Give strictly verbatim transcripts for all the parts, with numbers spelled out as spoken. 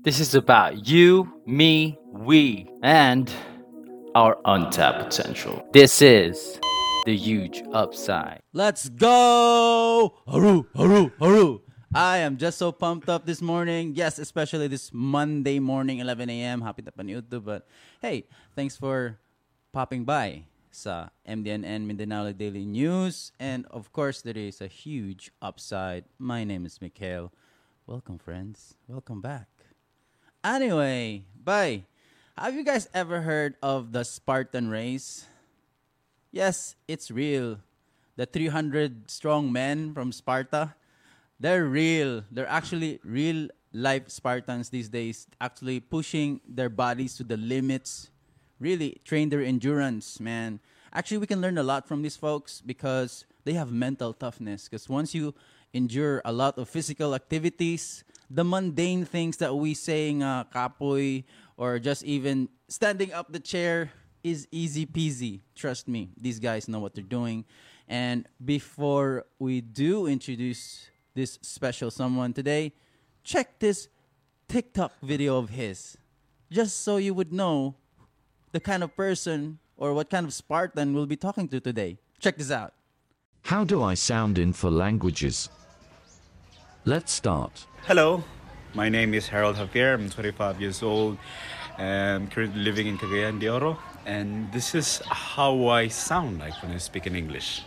This is about you, me, we, and our untapped potential. This is the huge upside. Let's go! Haru, haru, haru. I am just so pumped up this morning. Yes, especially this Monday morning, eleven a m. Happy tapan YouTube. But hey, thanks for popping by sa M D N N Mindanao Daily News. And of course, there is a huge upside. My name is Mikhail. Welcome, friends. Welcome back. Anyway, bye. Have you guys ever heard of the Spartan race? Yes, it's real. The three hundred strong men from Sparta, they're real. They're actually real life Spartans these days, actually pushing their bodies to the limits, really train their endurance, man. Actually, we can learn a lot from these folks because they have mental toughness. Because once you endure a lot of physical activities, the mundane things that we saying uh, kapoy or just even standing up the chair is easy peasy. Trust me, these guys know what they're doing. And before we do introduce this special someone today, check this TikTok video of his, just so you would know the kind of person or what kind of Spartan we'll be talking to today. Check this out. How do I sound in four languages? Let's start. Hello, my name is Harold Javier. I'm twenty-five years old. I'm currently living in Cagayan de Oro. And this is how I sound like when I speak in English.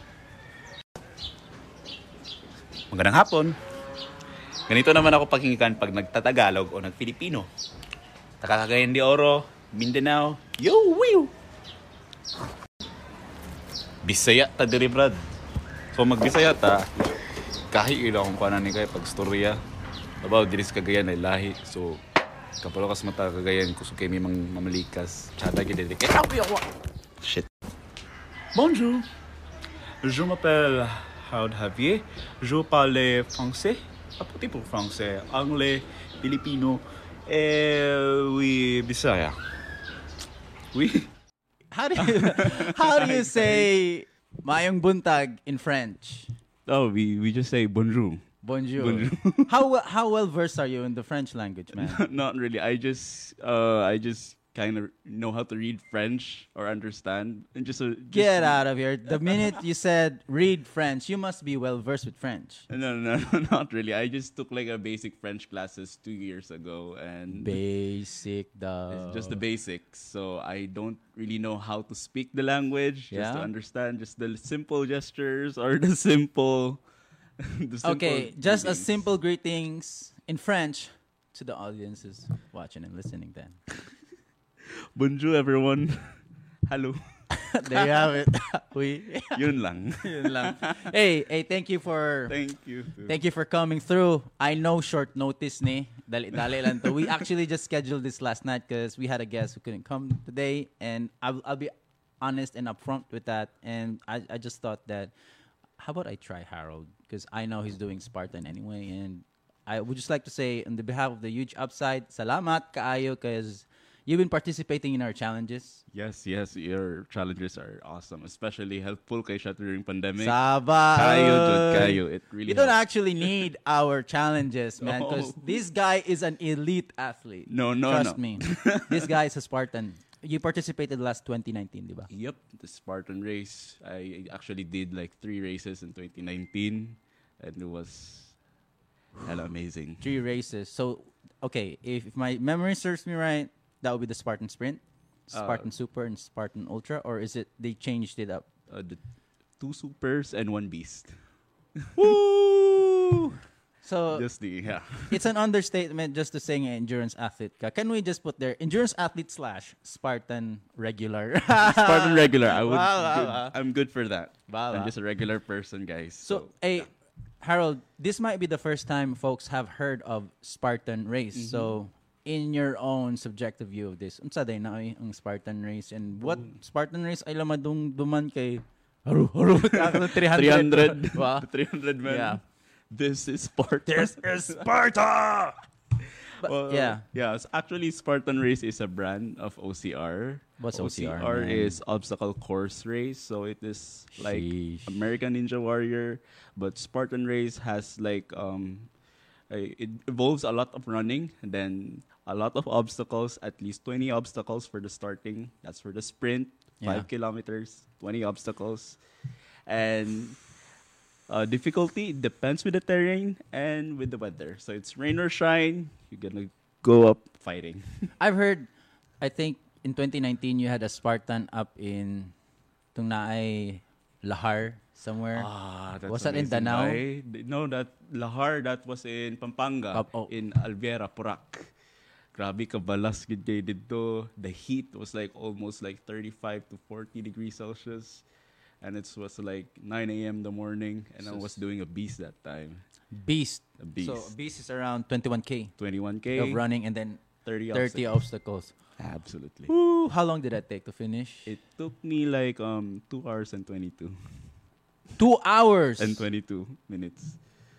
Magandang hapon. Ganito naman ako pakinggan pag nagtatagalog o nagfilipino. Taga Cagayan de Oro, Mindanao, yo, wee! Bisaya ta diri, brad. So magbisaya ta, kahit ilang kung paano ni kayo pag storya. Abaw, diri sa Cagayan ay lahi. So, kapalo kas mata Cagayan, kuso kayo may mga mamalikas. Tsada kayo diri. Shit. Bonjour. Je m'appelle Harold Javier. Je parle français. Un petit peu français. Anglais, Filipino. Et oui, Bisaya. Oui. How do you how do you say Mayong Buntag in French? Oh, we, we just say bonjour. Bonjour. Bonjour. how we- how well versed are you in the French language, man? Not really. I just uh I just kind of know how to read French or understand and just, uh, just Get out of here. The minute you said read French, you must be well versed with French. No, no, no, not really. I just took like a basic French classes two years ago and Basic though. it's just the basics. So I don't really know how to speak the language, just to Yeah? understand just the simple gestures or the simple the simple Okay, just a greetings. simple greetings in French to the audiences watching and listening then. Bonjour everyone. Hello. There you have it. We Yun lang. Yun lang. Hey, hey, thank you for Thank you. Thank you for coming through. I know short notice ni. Dali, dali lang to. We actually just scheduled this last night because we had a guest who couldn't come today. And I'll, I'll be honest and upfront with that. And I, I just thought that, how about I try Harold? Because I know he's doing Spartan anyway. And I would just like to say, on the behalf of the huge upside, salamat kaayo because you've been participating in our challenges. Yes, yes, your challenges are awesome, especially helpful kay siya during pandemic. Sabay! Kayo, Jud, kayo. It really You don't helps. actually need our challenges, man, because No. this guy is an elite athlete. No, no, Trust no. me. This guy is a Spartan. You participated last twenty nineteen, di ba? Yep, the Spartan race. I actually did like three races in twenty nineteen, and it was hella amazing. Three races. So, okay, if, if my memory serves me right, that would be the Spartan Sprint, Spartan Uh, Super, and Spartan Ultra, or is it they changed it up? Uh, the two supers and one beast. Woo! So Just the yeah. it's an understatement just to say nga endurance athlete ka. Can we just put there endurance athlete slash Spartan regular? Spartan regular. I would. Wow, wow, good- wow. I'm good for that. Wow, I'm wow. just a regular person, guys. So, hey, Harold, this might be the first time folks have heard of Spartan race. Mm-hmm. So, in your own subjective view of this, unsa day na ay ang Spartan race and what Spartan race ay lamadung duman kay haru haru three hundred. three hundred. Wow. The three hundred men. Yeah. This is Sparta. This is Sparta. But, Well, yeah. Yeah. It's actually, Spartan Race is a brand of O C R. What's O C R, O C R man? is obstacle course race. So it is like Sheesh. American Ninja Warrior, but Spartan Race has like um Uh, it involves a lot of running, and then a lot of obstacles, at least twenty obstacles for the starting. That's for the sprint, Yeah. five kilometers, twenty obstacles. And uh, difficulty depends with the terrain and with the weather. So it's rain or shine, you're going to go up fighting. I've heard, I think in twenty nineteen you had a Spartan up in tung naay Lahar somewhere. Ah, that's Was that in amazing, Danao? Bay. Th- No, that Lahar, that was in Pampanga, Pap- oh. in Alviera, Purak. Grabe kabalas gid day dito. The heat was like almost like thirty-five to forty degrees Celsius. And it was like nine a.m. in the morning, and I was doing a beast that time. Beast. A beast. So beast is around twenty-one K twenty-one K, of running and then thirty, thirty obstacles. obstacles. Absolutely. Woo, how long did that take to finish? It took me like um two hours and twenty-two. two hours. And twenty-two minutes.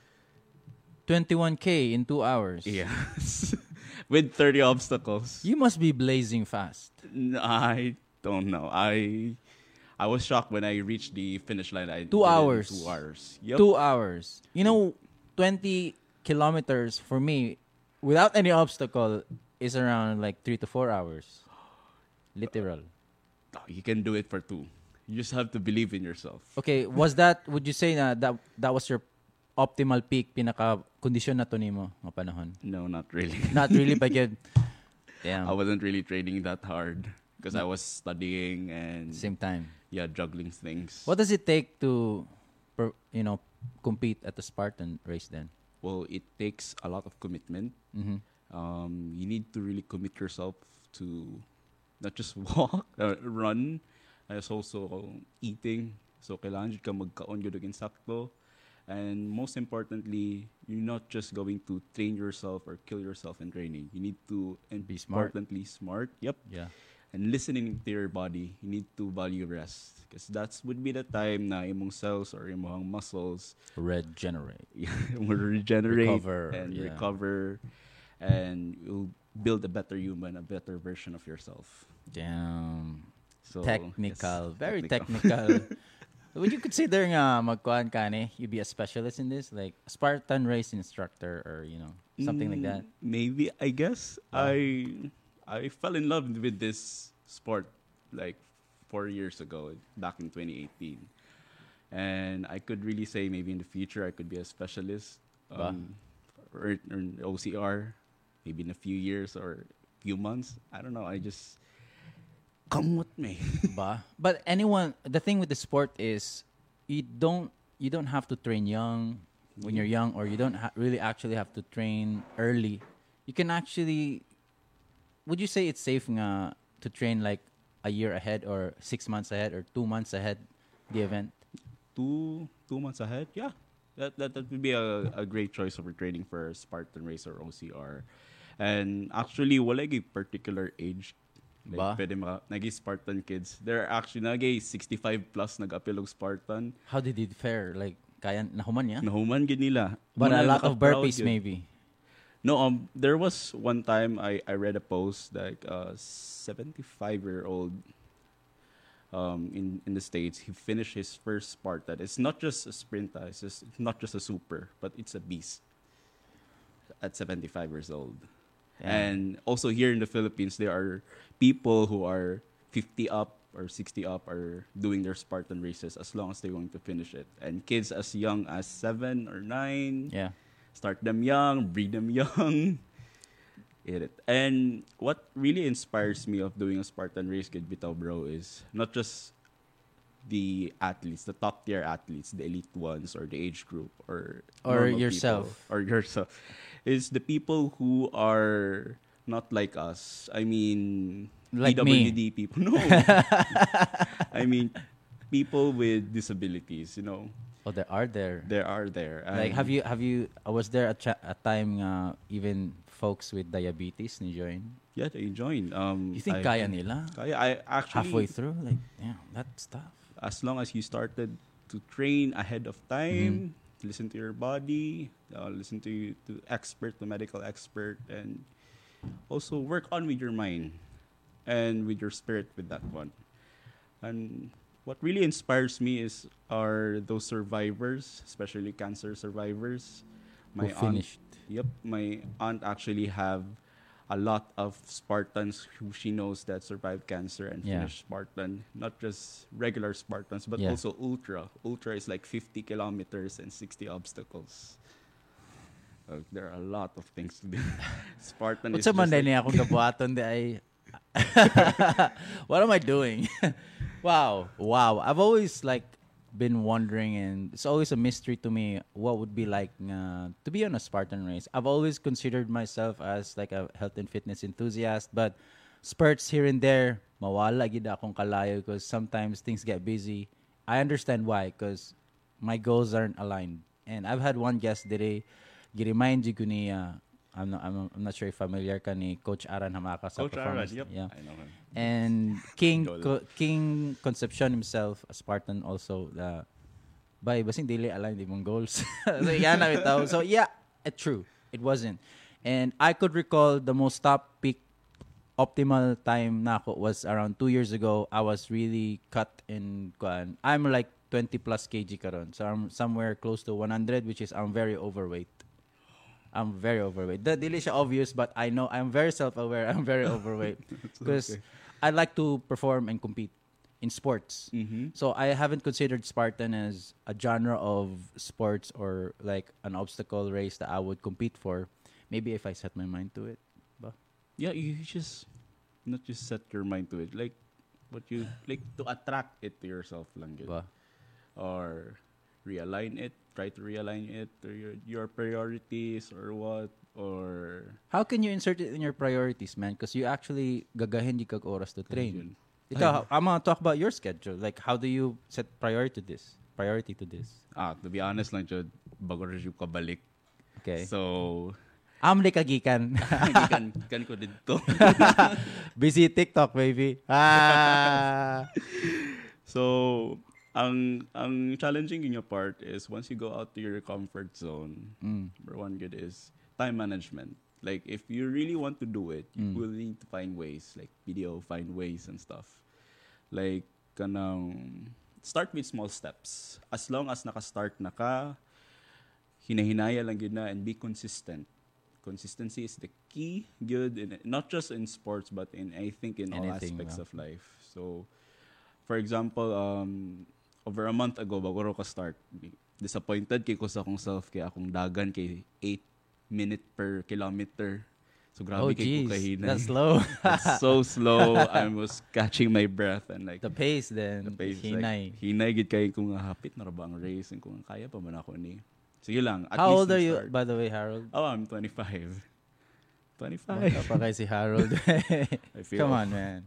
twenty-one K in two hours. Yes. With thirty obstacles. You must be blazing fast. N- I don't know. I I was shocked when I reached the finish line. I Two did it in hours. Two hours. Yep. Two hours. You know, twenty kilometers for me, without any obstacle, is around like three to four hours. Literal. Oh, you can do it for two. You just have to believe in yourself. Okay, was that, would you say na that, that was your optimal peak, pinaka kondisyon na to nimo nga panahon? No, not really. Not really, but yun. Damn. I wasn't really training that hard because I was studying and Same time. yeah, juggling things. What does it take to, per, you know, compete at the Spartan race then? Well, it takes a lot of commitment. Mm-hmm. Um, you need to really commit yourself to not just walk, uh, run, as also eating. So kailangan jud ka magkaon jud og insakto. And most importantly, you're not just going to train yourself or kill yourself in training. You need to and Be smart. importantly smart. Yep. Yeah. And listening to your body. You need to value rest because that's would be the time na imong cells or imong muscles Regenerate. will regenerate Recover, and yeah. recover, and you'll build a better human, a better version of yourself. Damn. So Technical. yes, Very technical. Would you consider nga magkuhan ka ni? You be a specialist in this? Like a Spartan race instructor or, you know, something like that? Mm, Maybe I guess I I fell in love with this sport like four years ago, back in twenty eighteen, and I could really say maybe in the future I could be a specialist, Ba? um, or, or an O C R, maybe in a few years or few months. I don't know. I just come with me. Ba? But anyone, the thing with the sport is you don't you don't have to train young when you're young, or you don't ha- really actually have to train early. You can actually, would you say it's safe nga to train like a year ahead or six months ahead or two months ahead the event? two two months ahead. Yeah, that that, that would be a, a great choice for training for a Spartan race or O C R. And actually, wala gyud particular age. Like, Ba? pwede maka, nagi Spartan kids. There are actually nagi sixty-five plus nag-apil og Spartan. How did it fare? Like, kaya nahuman niya? Nahuman gid nila. But Muna a lot of naka-proud burpees yun. maybe. No, um, there was one time I, I read a post like a seventy-five year old um in, in the States. He finished his first Spartan. It's not just a sprint, uh, it's just it's not just a super, but it's a beast at seventy-five years old. Yeah. And also here in the Philippines, there are people who are fifty up or sixty up are doing their Spartan races as long as they're going to finish it. And kids as young as seven or nine. Yeah. Start them young, breed them young. Hit it. And what really inspires me of doing a Spartan race, Kid Bitaw Bro, is not just the athletes, the top tier athletes, the elite ones, or the age group, or Or normal yourself. people, or yourself. It's the people who are not like us. I mean, Like P W D me. people. No. I mean, people with disabilities, you know. Oh, there are there. There are there. Like, And- have you, have you, uh, was there a, cha- a time nga even folks with diabetes ni join? Yeah, they join. Um, You think I, kaya nila? Kaya, I actually, Halfway through? Like, damn, that's tough. as long as you started to train ahead of time, Mm-hmm. listen to your body, uh, listen to you, to expert, the medical expert, and also work on with your mind and with your spirit with that one. And what really inspires me is are those survivors, especially cancer survivors. Who aunt- finished. Yep, my aunt actually have a lot of Spartans who she knows that survived cancer and Yeah. finished Spartan. Not just regular Spartans, but Yeah. also ultra. Ultra is like fifty kilometers and sixty obstacles. Uh, there are a lot of things to do. Spartan is What's just man like, niya akong gabuhaton di ay what am I doing? wow. Wow. I've always like been wondering, and it's always a mystery to me what would be like uh, to be on a Spartan race. I've always considered myself as like a health and fitness enthusiast, but spurts here and there, mawala gid akong kalayo because sometimes things get busy. I understand why, because my goals aren't aligned. And I've had one guest today, gi-remind ko ni, uh, I'm not, I'm, I'm not sure if familiar ka ni Coach Aran Hamaka sa Coach Aaron, performance. yep, Yeah. I know him. And King Idol. Co- King Concepcion himself, a Spartan also, uh, by basing dili aligned imong goals. So yan na bitaw. So yeah, it true. It wasn't. And I could recall the most top peak optimal time na ako was around two years ago. I was really cut in kuan. I'm like twenty plus kg karon. So I'm somewhere close to one hundred, which is I'm very overweight. I'm very overweight. The dili siya obvious, but I know I'm very self-aware. I'm very overweight because I like to perform and compete in sports. Mhm. So I haven't considered Spartan as a genre of sports or like an obstacle race that I would compete for. Maybe if I set my mind to it. Ba? Yeah, you just not just set your mind to it. Like what you like to attract it to yourself lang yun. Ba? Or realign it, try to realign it to your your priorities or what, or How can you insert it in your priorities, man? Because you actually gagahin di kag oras to train. Yun. Ikaw, I'm gonna talk about your schedule. Like, how do you set priority to this? Priority to this. ah, to be honest lang, Jod, bago rin yung kabalik. Okay. So, Am di kagikan. kan, kan ko dito. Busy TikTok, baby. Ah. So, ang ang challenging in your part is once you go out to your comfort zone, Mm. number one good is time management. Like, if you really want to do it, you Mm. will need to find ways, like video, find ways and stuff. Like, kanang, start with small steps. As long as naka-start na ka, hinahinaya lang yun na and be consistent. Consistency is the key, good, in, not just in sports, but in, I think, in all Anything, aspects yeah. of life. So, for example, um, over a month ago, bago ro ka start, disappointed kay ko sa akong self, kay akong dagan kay eight minute per kilometer. So, grabe Oh, kay jeez. ko kahinay. That's slow. That's so slow. I was catching my breath and like, The pace then. the pace, Hinay. like, hinay gid kay kung hapit na ra ba ang race and kung kaya pa man ako ni. Sige lang. At How least old are you, start. by the way, Harold? Oh, I'm twenty-five. Bata twenty-five. pa kay si Harold. I feel. Come on, man.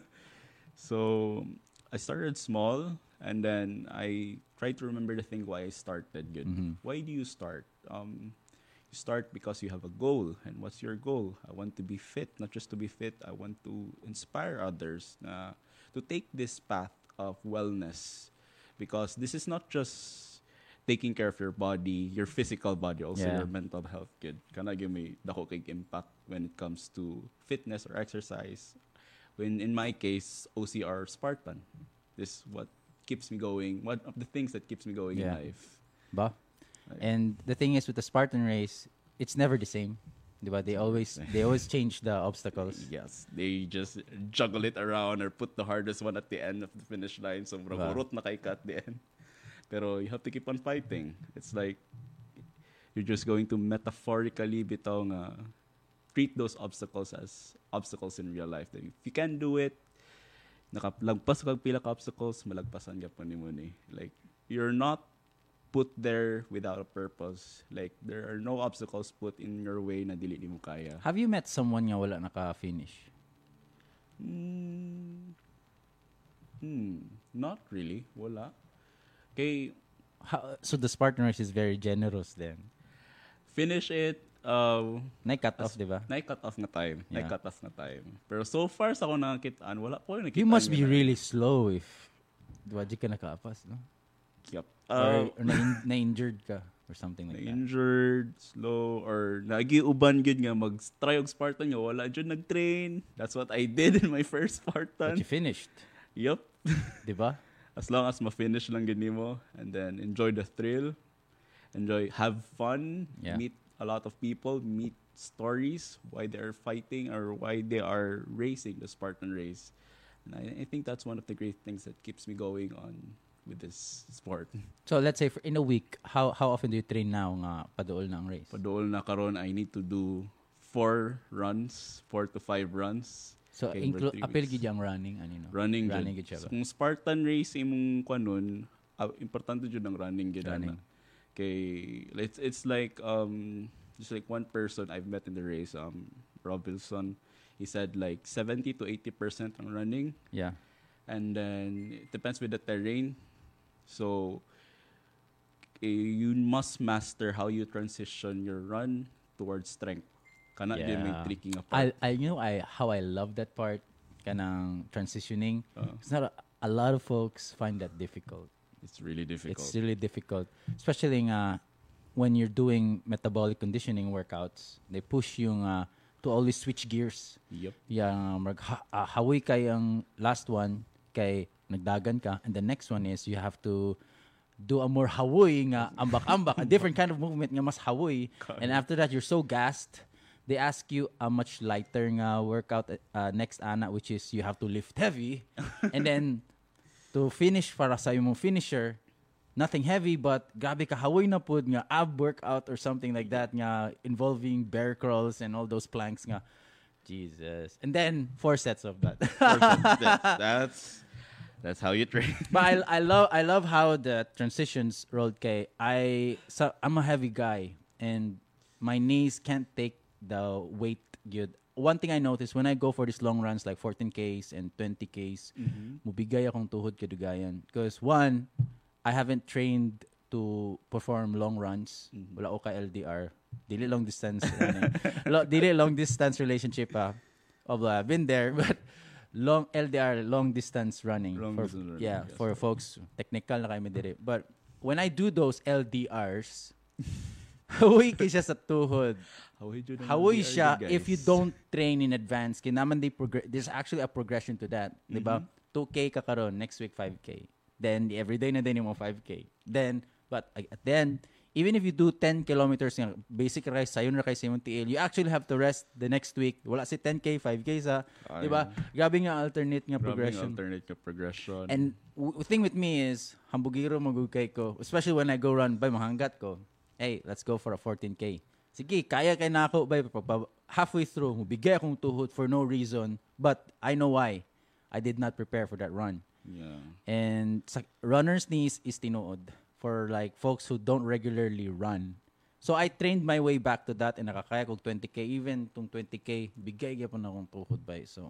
So, I started small and then I tried to remember the thing why I started. Good. Mhm. Why do you start? Um, you start because you have a goal. And what's your goal? I want to be fit. Not just to be fit. I want to inspire others na to take this path of wellness. Because this is not just taking care of your body, your physical body, also Yeah. your mental health. Good. Kana give me dako kay impact when it comes to fitness or exercise. When in my case, O C R Spartan. This is what keeps me going. One of the things that keeps me going Yeah. in life. Ba? Like, And the thing is with the Spartan race, it's never the same. Diba? They always they always change the obstacles. yes, they just juggle it around or put the hardest one at the end of the finish line. So, Wow. urot na kay ka at the end. Pero you have to keep on fighting. It's like you're just going to metaphorically bitaw nga treat those obstacles as obstacles in real life. Then if you can do it, nakalagpas kag pila ka obstacles, malagpasan ka pa nimo ni. Like you're not put there without a purpose. Like there are no obstacles put in your way na dili nimo kaya. Have you met someone nga wala naka-finish? Hmm. Hmm. Not really. Wala. Kay How, so the Spartan race is very generous then. finish it, uh, Na-cut off, di ba? na-cut off na time. Yeah. Na-cut off na time. Pero so far sa ako nakitaan, wala po yung nakita. You must be really slow if di ba, di ka nakaapas, no? Yep. Or, Uh, or na- na-injured ka or something like that. na-injured, slow, or nagiuban yun nga, mag-try og Spartan nga, wala dyan nag-train. That's what I did in my first But Spartan. you finished, Yep. di ba? As long as ma-finish lang gini mo, and then enjoy the thrill, enjoy, have fun, Yeah. meet a a lot of people, meet stories why they are fighting or why they are racing the Spartan race. And I, I think that's one of the great things that keeps me going on with this sport. So let's say for in a week, how how often do you train now nga paduol ng race? Padool na karon, I need to do four runs, four to five runs. So Okay, include over three apil weeks. gid yung running ano no? Running, running gid. gid siya So, ba? kung Spartan race imong kanon, uh, importante jud ang running gid Running. ana. Kay it's it's like um just like one person I've met in the race, um Rob Wilson, he said like seventy to eighty percent ang running, Yeah. and then it depends with the terrain. So eh, you must master how you transition your run towards strength. Kana din may Yeah. tricking I, apart. I you know I how I love that part kanang transitioning. Uh, It's not a, a lot of folks find that difficult. it's really difficult. It's really difficult, especially nga when you're doing metabolic conditioning workouts. They push you nga to always switch gears. Yep. Yang mag ha, ah, hawi kay ang last one kay nagdagan ka, and the next one is you have to do a more hawoy nga ambak-ambak, a different kind of movement nga mas hawoy. And after that you're so gassed. They ask you a much lighter nga workout uh, next ana, which is you have to lift heavy, and then to finish para sa imong finisher, nothing heavy but grabe ka hawoy na pud nga ab workout or something like that nga involving bear crawls and all those planks nga. Jesus. And then four sets of that. that's, that's that's how you train. But I, I love I love how the transitions rolled kay I so I'm a heavy guy and my knees can't take the weight good. One thing I noticed when I go for these long runs like fourteen Ks and twenty Ks, mubigay akong tuhod kadugayan. Because one, I haven't trained to perform long runs. Wala ko ka L D R. Dili long distance running. Lo, dili long distance relationship pa. Although I've been there, but long L D R, long distance running. Long for, distance running, yeah, yes. for folks, technical na kayo dire. But when I do those L D Rs, hawoy kay siya sa tuhod. Hawoy jud ang Hawoy L D R siya guys. if you don't train in advance. Kinaman they progress. There's actually a progression to that. Di ba? two K ka karon, next week five K. Then, every day na din yung five K. Then, but uh, then, even if you do ten kilometers, nga, basic rice, sayo na kayo sa imong T L, you actually have to rest the next week. Wala si ten K, five K sa, di ba? Grabe nga alternate nga Grabe progression. ang alternate ka progression. And w- thing with me is, hambugiro magugay ko, especially when I go run by mahanggat ko, hey, let's go for a fourteen K. Sige, kaya kay na ako, bay, pag- halfway through, bigay akong tuhod for no reason, but I know why. I did not prepare for that run. yeah. And sa runner's knees is tinuod for like folks who don't regularly run. So I trained my way back to that and nakakaya kog twenty K. Even tong twenty K, bigay gyapon akong tuhod bay. So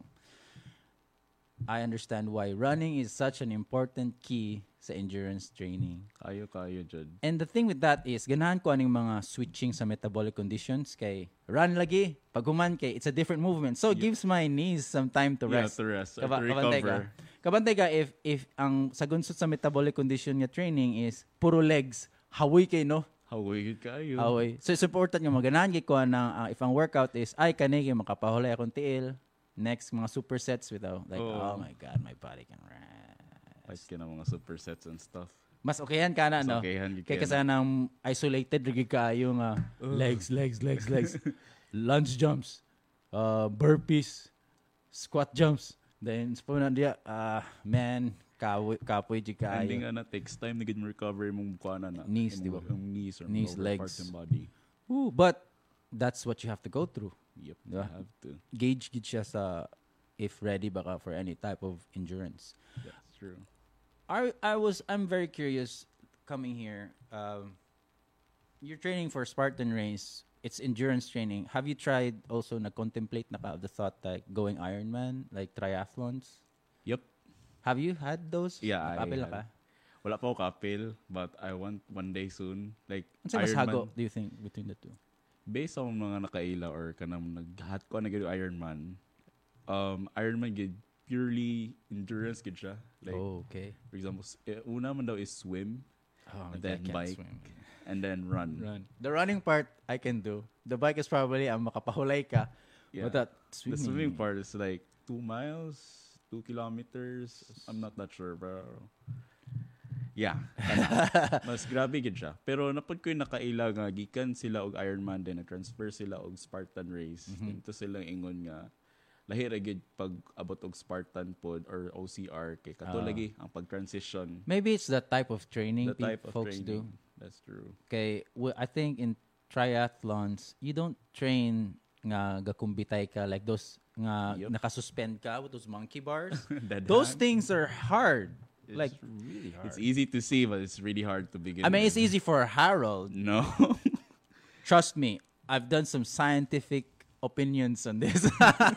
I understand why running is such an important key sa endurance training. Kayo, kayo, jud. And the thing with that is, ganahan ko aning mga switching sa metabolic conditions kay run lagi, pag human kay, it's a different movement. So it gives my knees some time to Yeah, rest. to rest, or Kaba- to kabantay ka. recover. Kabantay ka if, if ang sagunsot sa metabolic condition nga training is puro legs, hawoy kay no? Hawoy jud kayo. Hawoy. So it's important nga maganahan kay ko na uh, if ang workout is, ay kanay kay makapahulay akong tiil, next mga supersets without, like, Oh. oh my God, my body can rest. Like ka na mga supersets and stuff. Mas okayan ka na, Mas no? okayan gid Kaya ka kasi nang isolated, rigid ka yung uh, legs, legs, legs, legs, lunge jumps, uh, burpees, squat jumps. Then, sa na diya, uh, man, kapoy, kapoy, di ka Ending nga na, takes time na gid mo recover yung mukha na na. Knees, Yung di ba? mga- Yung knees or Knees, lower legs. parts ng body. Ooh, but that's what you have to go through. Yep, Di ba? you have to. Gauge gid siya sa if ready baka for any type of endurance. That's true. I I was I'm very curious coming here. Um, you're training for Spartan race. It's endurance training. Have you tried also na contemplate na ka of the thought like going Ironman, like triathlons? Yep. Have you had those? Yeah, I Nakapila had. ka? Wala pa ako kapil, but I want one day soon. Like, Ano sa mas Ironman. hago, do you think, between the two? Based on mga nakaila or kanang naghat ko na gid Ironman, um, Ironman gid purely endurance gid siya. Like, Oh, okay. for example, s- eh, una man daw is swim, Oh, and I then can't bike, swim. and then run. Run. The running part, I can do. The bike is probably ang makapahulay ka. Yeah. But that The swimming, swimming part is like two miles, two kilometers. I'm not that sure, bro. Yeah. kana. Mas grabe gid siya. Pero napod ko yung nakaila nga gikan sila og Ironman din na-transfer sila og Spartan race. Dito silang ingon nga lahi ra gid pag abot og Spartan pod or O C R kay kato lagi ang pag-transition. Maybe it's the type of training The pe- type of folks do. training. That's true. Okay, well, I think in triathlons, you don't train nga gakumbitay ka like those nga Yup. nakasuspend ka with those monkey bars. Dead Those hand. things are hard. It's like really hard. It's easy to see, but it's really hard to begin. I mean, with. it's easy for Harold. No. Trust me, I've done some scientific opinions on this.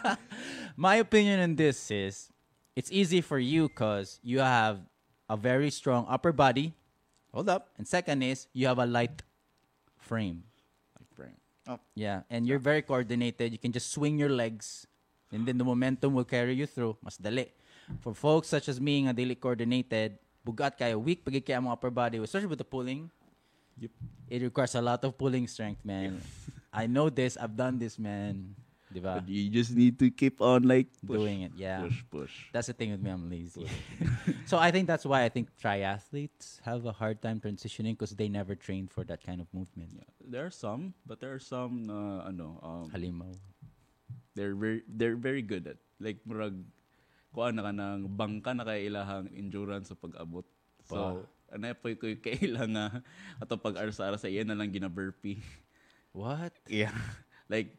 My opinion on this is it's easy for you because you have a very strong upper body. Hold up. And second is you have a light frame. Oh. Yeah, and you're very coordinated. You can just swing your legs, and then the momentum will carry you through. Mas dali. For folks such as me, nga dili coordinated, bugat kayo, weak pagig kaya mo upper body, especially with the pulling. Yep. It requires a lot of pulling strength, man. I know this. I've done this, man. Diba? But you just need to keep on like push, Doing it, yeah. push, push. That's the thing with me. I'm lazy. So I think that's why I think triathletes have a hard time transitioning because they never trained for that kind of movement. Yeah. There are some, but there are some uh, ano, um, Halimaw. they're very they're very good at like murag kuan na kanang bangka na kay ilahang endurance sa pag-abot. So anay po ko kailang nga ato pag-arsa sa iya na lang gina-burpee. What? Yeah. Like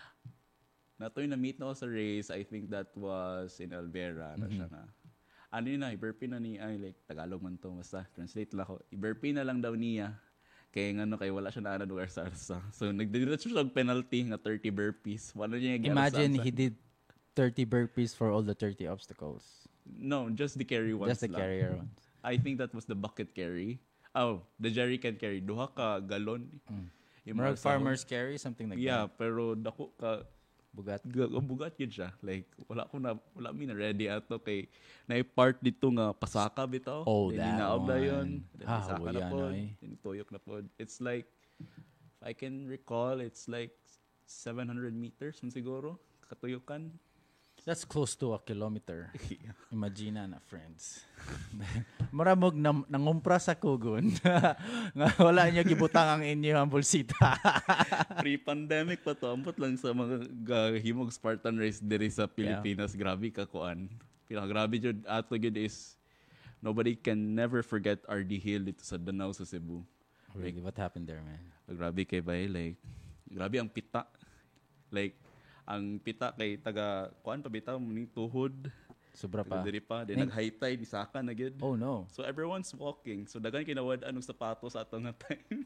natoy na meet na ako sa race, I think that was in Alvera na siya na. Ano yun na, i-burpee na ni ay like Tagalog man to, basta translate lang ako. I-burpee na lang daw niya. Kaya nga no, kaya wala siya na ano lugar sa arsa. So nagdidiretso siya og penalty nga thirty burpees. Wala niya yung Imagine he did thirty burpees for all the thirty obstacles. No, just the carry ones Just the lang. carrier ones. I think that was the bucket carry. Oh, the jerry can carry. Duha ka galon. Yung Marag mga sahod. farmers carry, something like Yeah, that. pero dako ka Bugat. Ga- bugat yun siya. Like, wala ko na, wala mi na ready ato kay, na part dito nga pasaka bitaw. Oh, Then that inaog na one. yun. Then Ah, pasaka wala na po. na eh. Then tuyok na po. It's like, if I can recall, it's like seven hundred meters man siguro. Katuyukan. That's close to a kilometer. Yeah. Imagine na, friends. Maramog nam nangumpra sa kugon. Nga wala niya gibutang ang inyong bulsita. Pre-pandemic pa to. Ambot lang sa mga gahimog Spartan race diri sa Pilipinas. Grabe ka kuan. Pinakagrabe jud ato gid is nobody can never forget R D Hill dito sa Danau sa Cebu. Really, what happened there, man? Grabe kay bay like grabe ang pita. Like ang pita kay taga kuan pa bitaw ning tuhod. Sobra pa. Diri pa din Ning- nag high tide isaka na gid. Oh, no. So everyone's walking. So daghan kinawad anong sapatos ato nga time.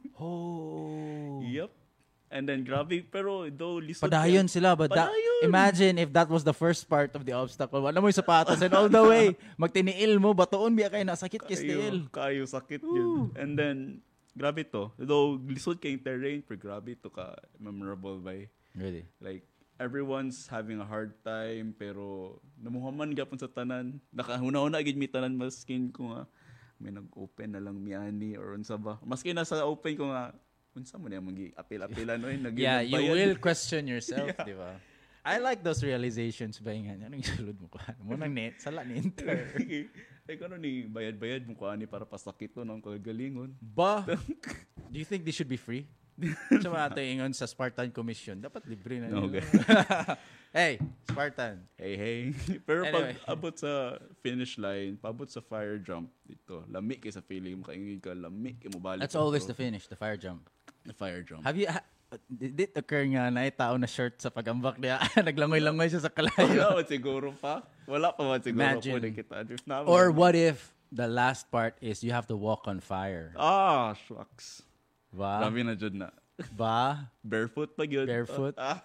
Oh. Yep. And then grabe pero though lisod Padayon ka- sila, but that, Padayon! imagine if that was the first part of the obstacle. Wala mo yung sapatos and all the way. Magtiniil mo, batoon biya kayo nasakit kay stiil. Kayo, kayo sakit yun. And then grabe to. Though lisod kay terrain pero grabe to ka memorable by Really? like everyone's having a hard time pero namuhaman gapon sa tanan. Nakahuna-una gid mi tanan maskin ko nga may nag-open na lang miani or unsa ba. Maski nasa open ko nga unsa mo na magi apil-apilan oy nag Yeah, you nagbayad. will question yourself, di ba? I like those realizations ba nga. Anong isulod mo ko? Mo nang net, sala ni Inter. Ay kano ni bayad-bayad mo ko ani para pasakit to ng kagalingon. Ba? Do you think they should be free? Sa mga ingon sa Spartan Commission, dapat libre na nila. Okay. Hey, Spartan. Hey, hey. Pero Anyway. pag abot sa finish line, pabot sa fire jump dito, lamig kay sa feeling mo kaingig ka, lamig kay mo balik. That's always the finish, the fire jump. the fire jump. Have you, ha, did it occur nga na tao na shirt sa pagambak niya? Naglangoy-langoy siya sa Wala kalayo. man siguro pa. Wala pa man siguro Imagine. po na kita. If not, Or what if the last part is you have to walk on fire? Ah, shucks. Ba? Grabe na dyan na. Ba? Barefoot pa yun. Barefoot? Ah.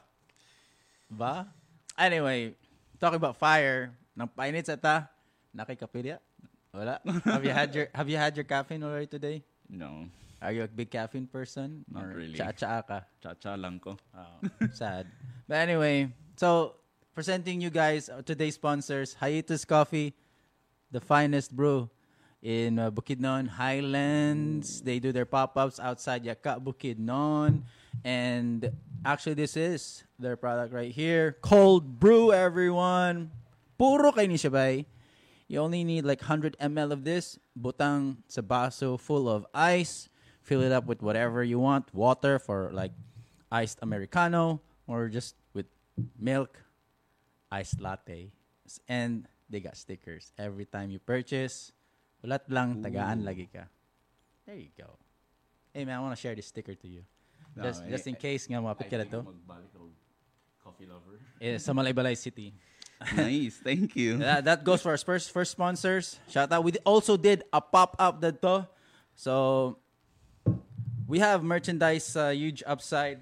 Ba? Anyway, talking about fire, nang painit sa ta, nakikapilya? Wala? Have you had your Have you had your caffeine already today? No. Are you a big caffeine person? Not Or really. Cha-cha ka? Cha-cha lang ko. Oh, sad. But anyway, so presenting you guys uh, today's sponsors, Hiatus Coffee, the finest brew in uh, Bukidnon Highlands. They do their pop-ups outside Yaka Bukidnon, and actually this is their product right here, cold brew, everyone. Puro kay ni siya bay. You only need like one hundred milliliters of this. Butang sa baso full of ice. Fill it up with whatever you want. Water for like iced Americano or just with milk, iced latte. And they got stickers. Every time you purchase, ulat lang, tagaan lagi ka. There you go. Hey man, I want to share this sticker to you. No, just, I- just in I- case nga mapit ka na to. Magbalik ako coffee lover. Eh, sa Malaybalay City. Nice, thank you. that, that goes for our first first sponsors. Shout out. We also did a pop up that to. So we have merchandise, uh, huge upside.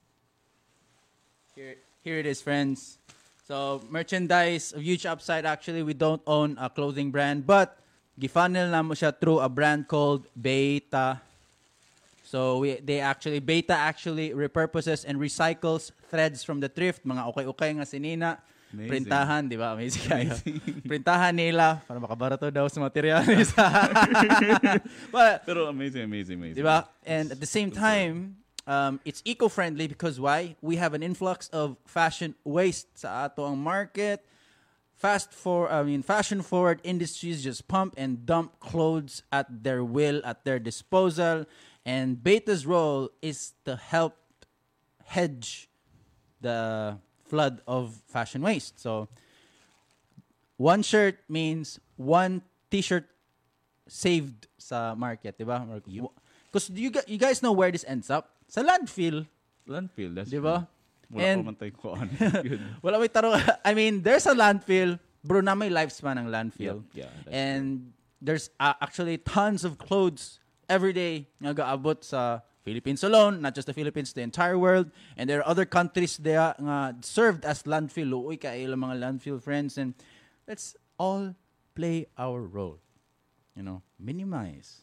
Here, here it is, friends. So merchandise of huge upside. Actually, we don't own a clothing brand, but gifunnel na mo siya through a brand called Beta. So we they actually Beta actually repurposes and recycles threads from the thrift, mga okay-okay nga sinina. Amazing. Printahan, di ba? Amazing kayo. Printahan nila para makabarato daw sa materialis. But, Pero amazing, amazing, amazing. di ba? And at the same time, um, it's eco-friendly because why? We have an influx of fashion waste sa ato ang market. Fast for, I mean, fashion-forward industries just pump and dump clothes at their will, at their disposal. And Beta's role is to help hedge the flood of fashion waste. So, one shirt means one T-shirt saved sa market, di ba? Because you, gu- you guys know where this ends up? Sa landfill. Landfill, that's Di ba? true. Wala And- ko man tayo ko ano. Yun. Wala may taro. I mean, there's a landfill. Bro, na may lifespan ng landfill. Yeah, yeah, that's And there's uh, actually tons of clothes every day nga gaabot sa Philippines alone, not just the Philippines, the entire world. And there are other countries there nga served as landfill. Uy, kaya ilang mga landfill friends. And let's all play our role. You know, minimize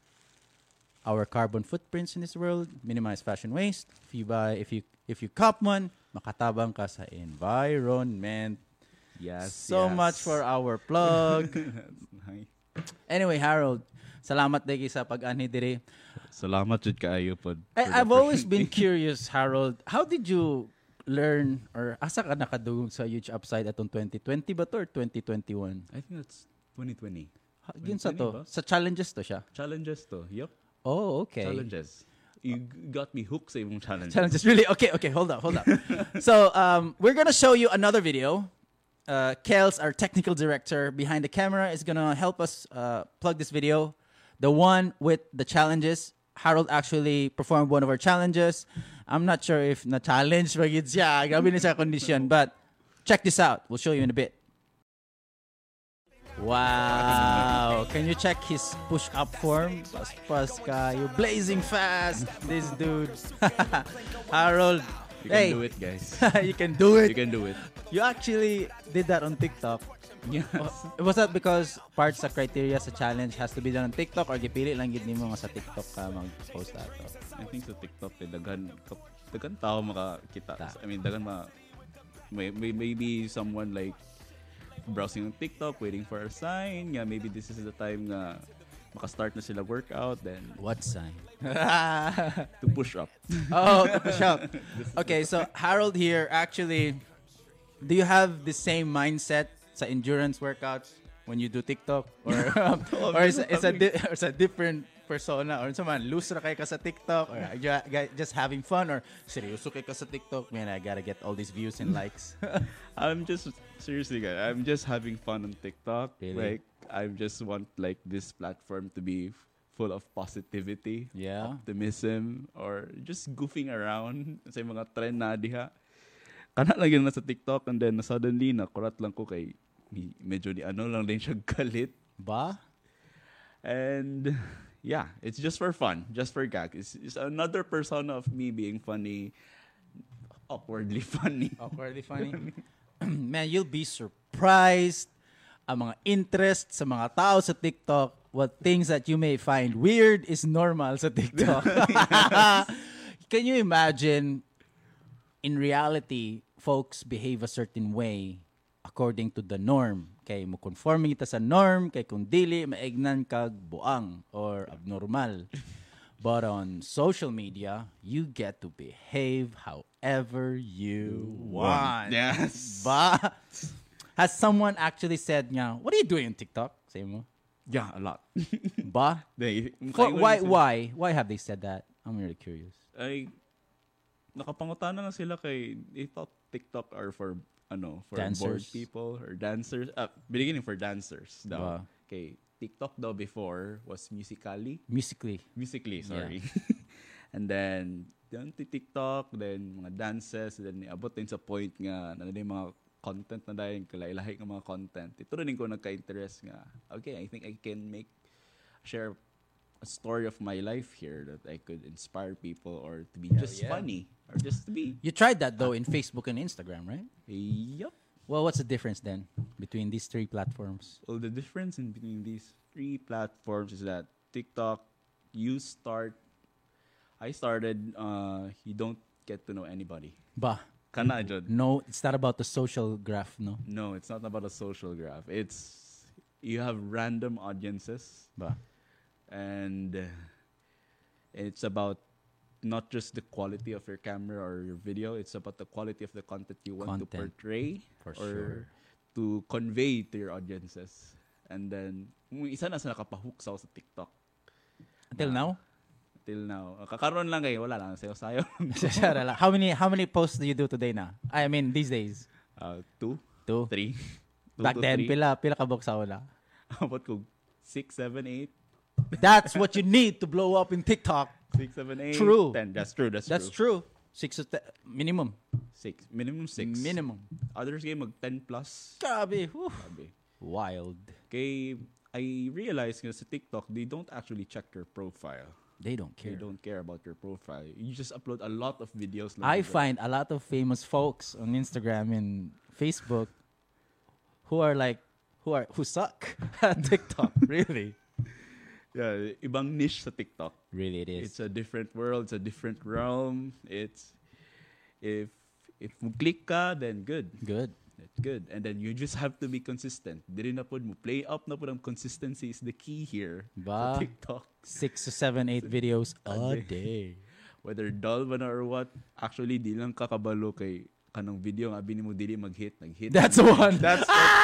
our carbon footprints in this world, minimize fashion waste. If you buy, if you if you cop one, makatabang ka sa environment. Yes, So yes. much for our plug. That's nice. Anyway, Harold, salamat dagi sa pag-ani diri. Salamat jud kaayo pod. for the I, I've always been opportunity. curious, Harold. How did you learn or asa ka nakadugong sa Huge Upside atong twenty twenty ba to or twenty twenty-one? I think that's twenty twenty. Ha, Yun sa twenty to. ba? Sa challenges to siya. Challenges to. Yup. Oh, okay. Challenges. You g- got me hooked sa imong challenges. Challenges, really? Okay, okay, hold up, hold up. So, um, we're gonna show you another video. Uh, Kels, our technical director behind the camera, is gonna help us uh, plug this video. The one with the challenges. Harold actually performed one of our challenges. I'm not sure if na-challenge ba yun siya. Grabe na siya condition. But check this out. We'll show you in a bit. Wow. Can you check his push-up form? Pas-pas ka. You're blazing fast. This dude. Harold. You can hey. do it, guys. You can do it. You can do it. You actually did that on TikTok. Yes. Was that because parts sa criteria sa challenge has to be done on TikTok or gipili lang gid nimo nga sa TikTok ka mag-post ato? I think sa TikTok, eh, dagan, kap- dagan tao makakita. Ta. I mean, dagan ma... May, may, maybe someone like browsing on TikTok, waiting for a sign. Yeah, maybe this is the time nga maka-start na sila workout, then What sign? to push up. Oh, to push up. Okay, so Harold here actually, do you have the same mindset sa endurance workouts when you do TikTok or or is it's a di- or it's a different persona or someone loose ra kay ka sa TikTok or are you ga- just having fun or seryoso kay ka sa TikTok, man, I gotta get all these views and likes. I'm just seriously, guys. I'm just having fun on TikTok. Really? Like I just want like this platform to be f- full of positivity, Yeah. optimism, or just goofing around sa mga trend na diha. Kana lang yun na sa TikTok and then suddenly nakurat lang ko kay ni- medyo ni ano lang din siya galit. Ba? And yeah, it's just for fun, just for gag. It's, it's another persona of me being funny, awkwardly funny. Awkwardly funny. Man, you'll be surprised ang mga interest sa mga tao sa TikTok. What things that you may find weird is normal sa TikTok. Can you imagine, in reality, folks behave a certain way according to the norm. Kay mo conforming ita sa norm, kay kung dili, maignan kag buang or abnormal. But on social media, you get to behave however you want. Yes. Ba? Has someone actually said, "Nga, what are you doing on TikTok?" Say mo. Yeah, a lot. Ba? They- For, makaingon why? sila. Why? Why have they said that? I'm really curious. Ay, nakapangutana na sila kay, they thought TikTok are for, ano, for bored Dancers. people or dancers. Uh, beginning for dancers daw. Wow. Okay, TikTok daw before was Musical.ly. Musically. Musically, sorry. And then, doon to TikTok, then mga dances, then abot din sa point nga, na yung mga content na dahil, kalailahi ng mga content. Ito rin ko nagka-interest nga, okay, I think I can make, share a story of my life here that I could inspire people or to be just yeah. funny or just to be, You tried that though in Facebook and Instagram, right? yup. Well, what's the difference then between these three platforms? Well, the difference in between these three platforms is that TikTok, you start, I started, uh, you don't get to know anybody. Ba? Kana jud. No, it's not about the social graph, no? No, it's not about a social graph. It's, you have random audiences, Ba? and uh, it's about not just the quality of your camera or your video, it's about the quality of the content you want to Content. portray For or sure. to convey to your audiences. And then, yung isa na sa nakapahook sa sa TikTok Until now? till now. Kakaroon lang kayo, wala lang, sayo-sayo. Shara lang. How many how many posts do you do today na? I mean, these days. uh, two, Two. three. Two Back to then, three. pila pila ka box sa wala. About ko, six, seven, eight. That's what you need to blow up in TikTok. Six, seven, eight. True. Ten. That's true. That's, That's true. true. Six to te- minimum. Six. Minimum six. Minimum. Others game mag ten plus. Grabe. Whew. Sabi. Wild. Kay, I realized nga sa TikTok, they don't actually check your profile. They don't They care. don't care about your profile. You just upload a lot of videos. lang I dyan. find a lot of famous folks on Instagram and Facebook who are like who are who suck at TikTok. Really? Yeah, ibang niche sa TikTok. Really it is. It's a different world. It's a different realm. It's, if, if mo click ka, then good. Good. That's good. And then you just have to be consistent. Dili na po mo play up na po ng consistency is the key here Ba? sa TikTok. Six to seven, eight videos a day. day. Whether dull ba na or what, actually di lang kakabalo kay kanang video nga bini mo dili mag-hit, nag-hit. That's the one. That's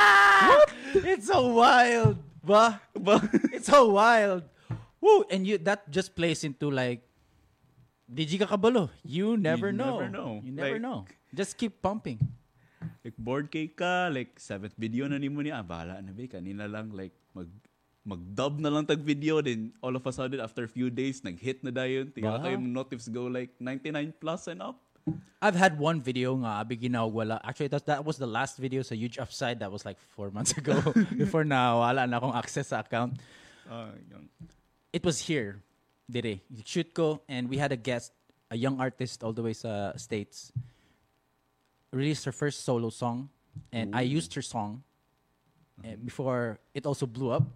It's so wild. Ba? ba? It's so wild. Woo! And you that just plays into like Digi ka kabalo. You never You know. never know. You never Like- know. Just keep pumping. Like bored kay ka, like seventh video na nimo niya, ah, bahala na ba, kanina lang like mag mag-dub na lang tag video, then all of a sudden after a few days nag-hit na dayon. Tiga Ba? kayo notifs go like ninety-nine plus and up. I've had one video nga abi ginawala. Actually, that that was the last video sa Huge Upside. That was like four months ago. Before na wala na akong access sa account. Ah, yun. It was here. Dire. Shoot ko and we had a guest, a young artist all the way sa States. Released her first solo song and I used her song uh, before it also blew up.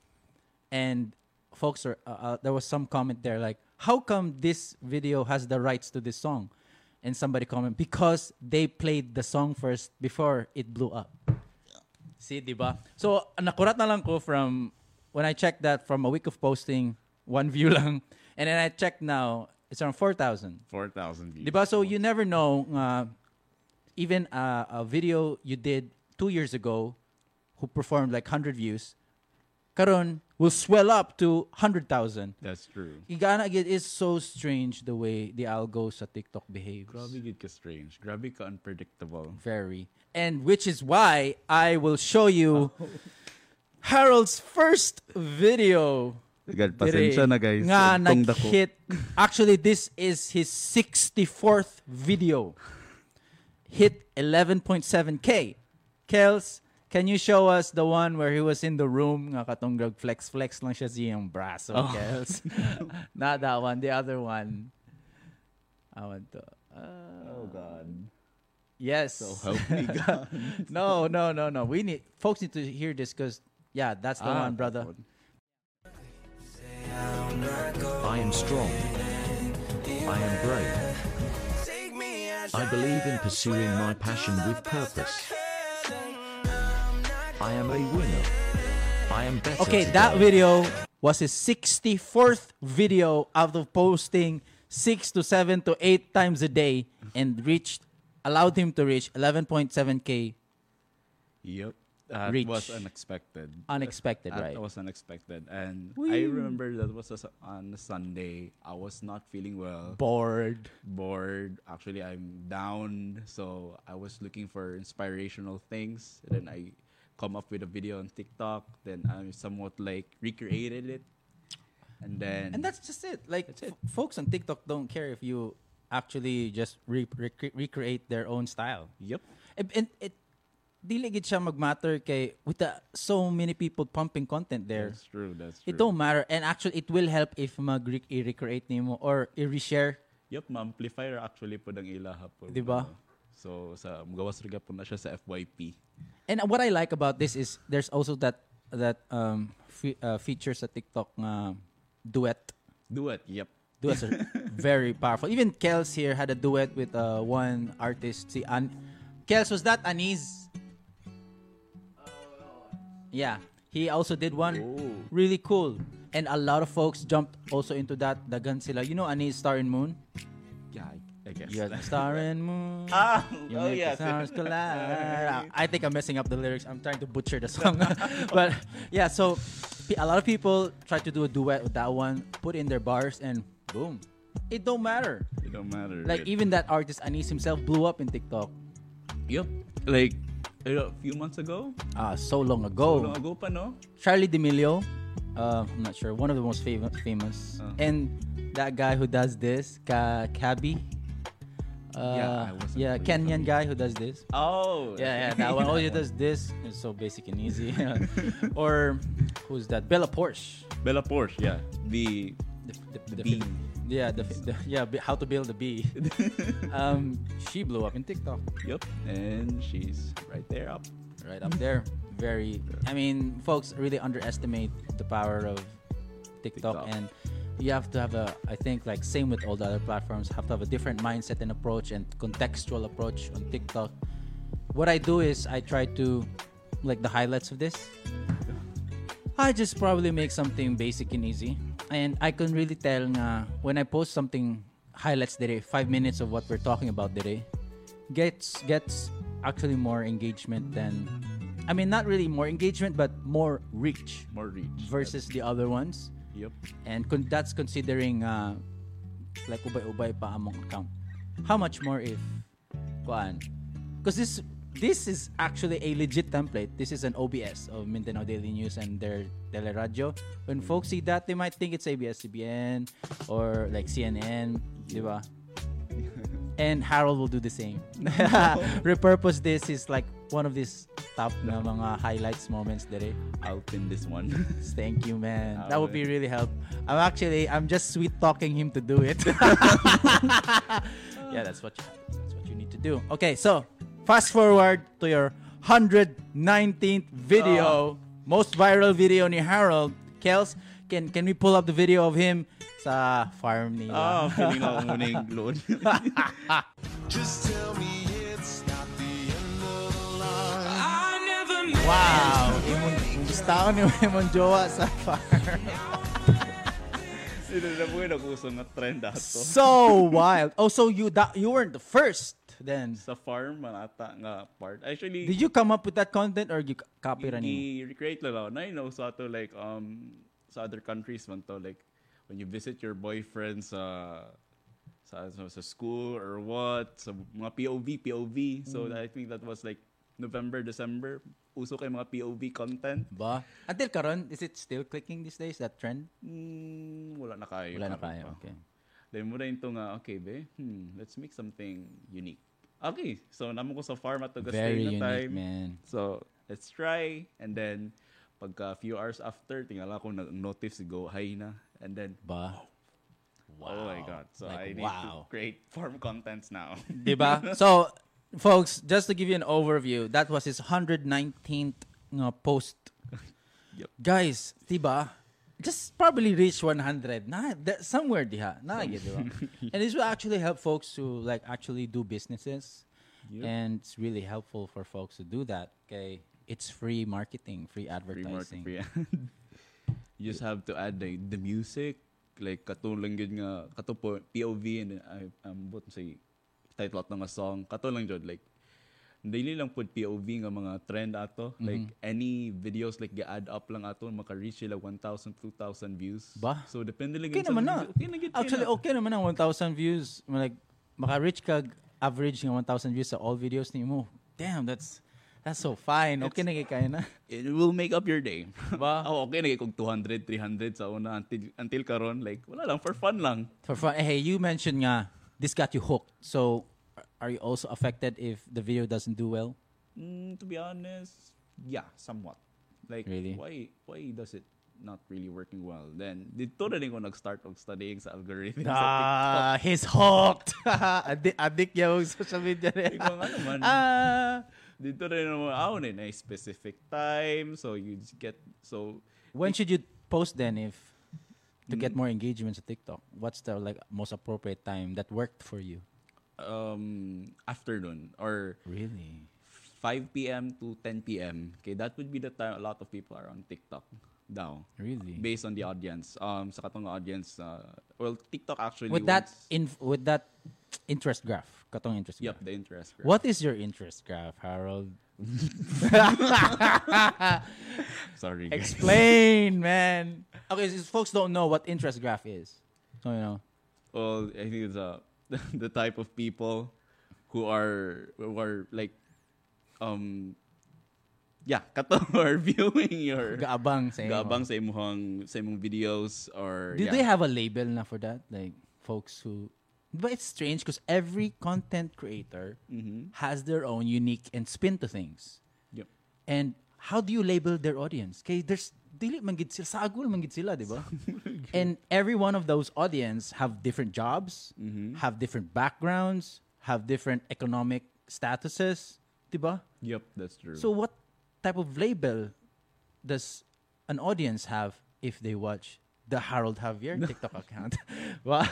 And folks are uh, uh, there was some comment there like, how come this video has the rights to this song? And somebody comment, because they played the song first before it blew up. See, diba? So, nakurat na lang ko from, when I checked that from a week of posting, one view lang. And then I checked now, it's around four thousand. four thousand views. Diba? So, you never know, uh, even uh, a video you did two years ago, who performed like one hundred views, karon will swell up to one hundred thousand. That's true. Igana, it is so strange the way the algo sa TikTok behaves. Grabe gid ka strange. Grabe ka unpredictable. Very. And which is why I will show you Harold's first video. God, Dire, Nga nag-hit. Actually, this is his sixty-fourth video. Hit eleven point seven K. Kels, can you show us the one where he was in the room? Nga katong flex-flex lang siya siyang braso, Oh. Kels. Not that one. The other one. I want to... Uh, Oh God. yes. So help me God. no, no, no, no. We need... Folks need to hear this because, yeah, that's the Ah, one, brother. that one. I am strong. I am brave. I believe in pursuing my passion with purpose. I am a winner. I am better. Okay, today. that video was his sixty-fourth video out of posting six to seven to eight times a day and reached, allowed him to reach eleven point seven K Yep. That Reach. was unexpected. Unexpected, That right? was unexpected. And Woo. I remember that was a, s- on a Sunday. I was not feeling well. Bored. Bored. Actually, I'm down. So I was looking for inspirational things. And then I come up with a video on TikTok. Then I somewhat like recreated it. And then... And that's just it. Like, That's it. f- folks on TikTok don't care if you actually just re- rec- recreate their own style. Yep. And, and it, dili gid siya mag-matter kay with the, so many people pumping content there. That's true. That's true. It don't matter. And actually, it will help if mag-recreate nimo or i-reshare. Yep, ma-amplifier actually po ng ilaha po. Di ba? Ano. So, sa magawas riga po na siya sa F Y P. And what I like about this is there's also that that um fe- uh, feature sa TikTok nga duet. Duet, yep. Duets are very powerful. Even Kels here had a duet with uh, one artist. Si An- Kels, was that Anis? Yeah, he also did one. Oh. Really cool. And a lot of folks jumped also into that. Dagan sila. You know Anis Star and Moon? Yeah, I, I guess. You got Star and Moon. Ah, You oh make yeah. the stars collide. I think I'm messing up the lyrics. I'm trying to butcher the song. But yeah, so p- a lot of people try to do a duet with that one, put in their bars, and boom. It don't matter. It don't matter. Like right? even that artist Anis himself blew up in TikTok. Yep. Like a few months ago. Ah, so long ago. So long ago pa, no? Charlie D'Amelio, uh, I'm not sure, one of the most famous, famous. Uh. And that guy who does this, Ka Kabi. Uh, Yeah, I wasn't yeah, really Kenyan familiar. guy who does this. Oh. Yeah, yeah, that one. All he does this is so basic and easy. Or who's that? Bella Porsche. Bella Porsche, yeah. The The, the, The bee. Yeah, the, the yeah, bi- how to build a bee. um, she blew up in TikTok, Yep. And she's right there up. right up there. Very. I mean, folks really underestimate the power of TikTok, TikTok. and you have to have a. I think like same with all the other platforms. Have to have a different mindset and approach and contextual approach on TikTok. What I do is I try to, like the highlights of this. I just probably make something basic and easy. And I can really tell nga when I post something highlights today, five minutes of what we're talking about today, gets gets actually more engagement than, I mean not really more engagement but more reach More reach. versus the other ones. Yep. And con- that's considering uh, like ubay-ubay pa among account. How much more if kuan? Because this this is actually a legit template. This is an O B S of Mindanao Daily News and their Teleradio. When folks see that, they might think it's A B S C B N or like C N N, di ba? And Harold will do the same. Repurpose this is like one of these top na mga highlights moments dere. I'll pin this one. Thank you, man. Ah, That would be really help. I'm actually, I'm just sweet talking him to do it. Yeah, that's what you, that's what you need to do. Okay, so fast forward to your one hundred nineteenth video, most viral video ni Harold. Kels, can can we pull up the video of him sa farm nila? Ah, feeling na ako muna yung load. Just tell me it's not the end of the line. I never met Wow, imong gusto ko ni imong jowa sa farm. Sino na po yung nag-uso nga trend ato. So wild. Oh, so you da- you weren't the first then. Sa farm, manata nga part. Actually, Did you come up with that content or you copy ra nimo? i-recreate lang ako. Na you know, sa to like, um, sa other countries man to, like, when you visit your boyfriend sa, sa, sa, sa school or what, sa mga P O V, P O V. So, Mm. I think that was like November, December. Uso kay mga P O V content. Ba? Until karon, is it still clicking these days, that trend? Hmm, wala na kayo. Wala na Karon kaya, pa. okay. Then mo rin ito nga, okay be, hmm, let's make something unique. Okay, so naman ko sa farm at Tugas Very na unique, time. man. So, let's try. And then, pagka few hours after, tingala ko nag-notice, go hi na. And then, Ba? oh my God. So, Like, I need wow. to create farm contents now. Diba? So, folks, just to give you an overview, that was his one hundred nineteenth nga post. Yep. Guys, diba? Just probably reach one hundred. Na, there- somewhere diha. Na, diba? And this will actually help folks to like actually do businesses. Yep. And it's really helpful for folks to do that. Okay? It's free marketing, free Free market, advertising. free ad. You just have to add the, the music, like katulong yun nga, katupo P O V, and then I, um, what say, title out ng a song, katulong jud like, Daily lang pud P O V nga mga trend ato. Like any videos like ga-add up lang ato maka-reach sila one thousand, two thousand views. Ba? So depende lang Okay yun sa naman na. video. Okay na gid Actually, na. okay naman ang one thousand views. Like, maka-reach ka average ng one thousand views sa all videos ni mo. Damn, that's that's so fine. Okay na kaya na. It will make up your day. Ba? oh, okay na kung two hundred, three hundred sa una until until karon like wala lang for fun lang. For fun, hey, you mentioned nga, this got you hooked. So, are you also affected if the video doesn't do well? Mm, to be honest, yeah, somewhat. Like Really? why why does it not really working well? Then dito na rin ko nag-start og studying sa algorithm sa TikTok. Ah, he's hooked. Adik, adik yung social media rin. Ikaw nga naman. Ah, Dito rin naman ako na a specific time so you just get so when should you post then if to get more engagement sa TikTok? What's the like most appropriate time that worked for you? um afternoon or Really? five p.m. to ten p.m. Okay, that would be the time a lot of people are on TikTok now. Really? Based on the audience. Um sa katong audience uh, well TikTok actually With that wants- in with that interest graph, katong interest Yep, graph. the interest graph. What is your interest graph, Harold? Sorry. guys. Explain, man. Okay, so folks don't know what interest graph is. So, you know. Well, I think it's uh, the type of people who are who are like um yeah, kato are viewing your Gaabang sa imo. gaabang sa imong sa imong videos or Do yeah. they have a label na for that? Like, folks who... But it's strange because every content creator Mhm. has their own unique and spin to things. Yep. And how do you label their audience? Okay, there's... Dili man gid sila. Sagol man gid sila, di ba? And every one of those audience have different jobs, Mhm. have different backgrounds, have different economic statuses, di ba? Yep, that's true. So what type of label does an audience have if they watch the Harold Javier TikTok account? Wow.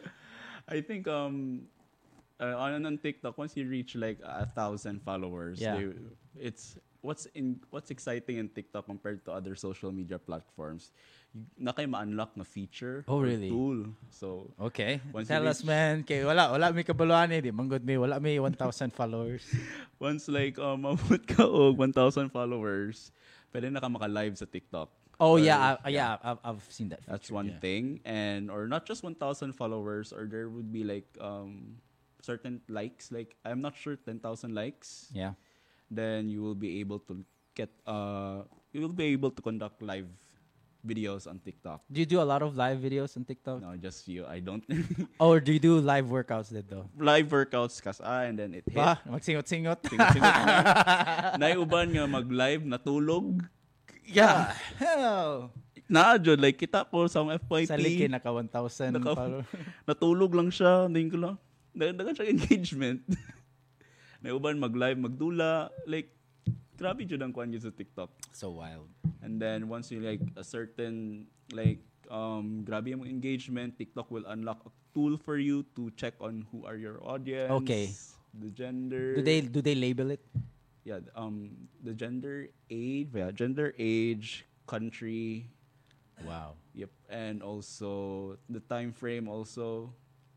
I think um uh, on on TikTok once you reach like a thousand followers, Yeah. they, it's what's in what's exciting in TikTok compared to other social media platforms. You, na kayo ma-unlock na feature Oh, or really? tool. So Okay. Once Tell you us, reach- man. Kay wala wala mi kabuluan eh. Di manggod mi wala mi one thousand followers. once like um mabot ka og one thousand followers, pwede na ka maka-live sa TikTok. Oh Or- yeah, I, yeah, I've, I've seen that. That's feature, one yeah. thing, and or not just one thousand followers, or there would be like um certain likes. Like I'm not sure ten thousand likes. Yeah. Then you will be able to get uh you will be able to conduct live videos on TikTok. Do you do a lot of live videos on TikTok? No, just you. I don't Or do you do live workouts dito? live workouts kas ah, and then it hit. Ba? Magsingot-singot. Singot-singot na. Naiuban nga mag-live natulog. Yeah. Hell. Na jud like kita po sa F Y P. Sa liki naka one thousand Naka- follow. Natulog lang siya, hindi ko lang. Dagan siya engagement. Naiuban mag-live, magdula, like grabe jud ang kwan yun sa TikTok. So wild. And then once you like a certain like um grabe yung engagement, TikTok will unlock a tool for you to check on who are your audience. Okay. The gender. Do they do they label it? Yeah, um the gender, age, yeah, gender, age, country, Wow. yep, and also the time frame also.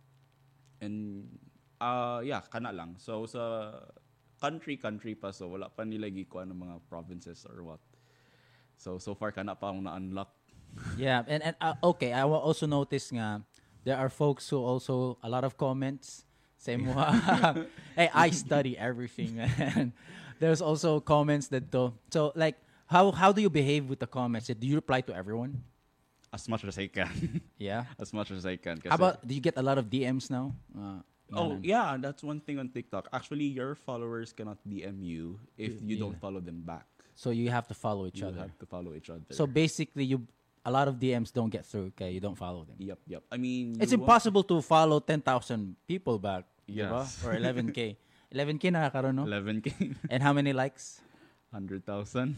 And uh yeah, kana lang. So sa country country pa so wala pa nila gikuan ng mga provinces or what. So so far kana pa ang na-unlock. Yeah, and and uh, okay, I will also notice nga there are folks who also a lot of comments say mo. Hey, I study everything, man. There's also comments that to. So like how how do you behave with the comments? Do you reply to everyone? As much as I can. Yeah. As much as I can. How about do you get a lot of D Ms now? Uh, Oh, ganun. yeah, that's one thing on TikTok. Actually, your followers cannot D M you if you don't follow them back. So you have to follow each You other. have to follow each other. So basically, you a lot of D Ms don't get through. Okay, you don't follow them. Yep, yep. I mean, It's you want- impossible to follow ten thousand people back. diba? Yes. Or eleven K. eleven K nakakaroon, no? eleven K, And how many likes? one hundred thousand.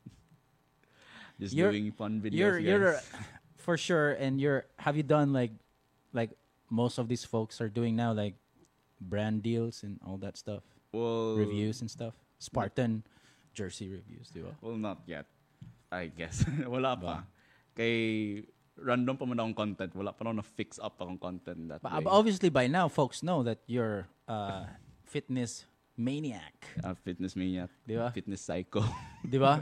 Just You're- doing fun videos, You're guys. you're for sure, and you're. Have you done like, like most of these folks are doing now, like brand deals and all that stuff, well, reviews and stuff. Spartan jersey reviews, diba? Well, not yet. I guess. Wala pa. Kay random pa man akong content. Wala pa na fix up akong content that But way. ob- obviously, by now, folks know that you're uh, fitness maniac. Uh, fitness maniac. Di ba? Fitness psycho. Di ba?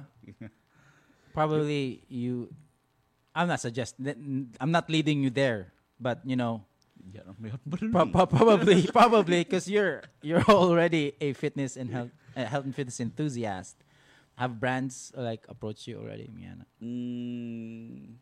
Probably you. I'm not suggesting. I'm not leading you there, but you know, Yeah, may pro- pro- probably, probably because you're you're already a fitness and health, uh, health and fitness enthusiast. Have brands like approach you already, Miana? Mm,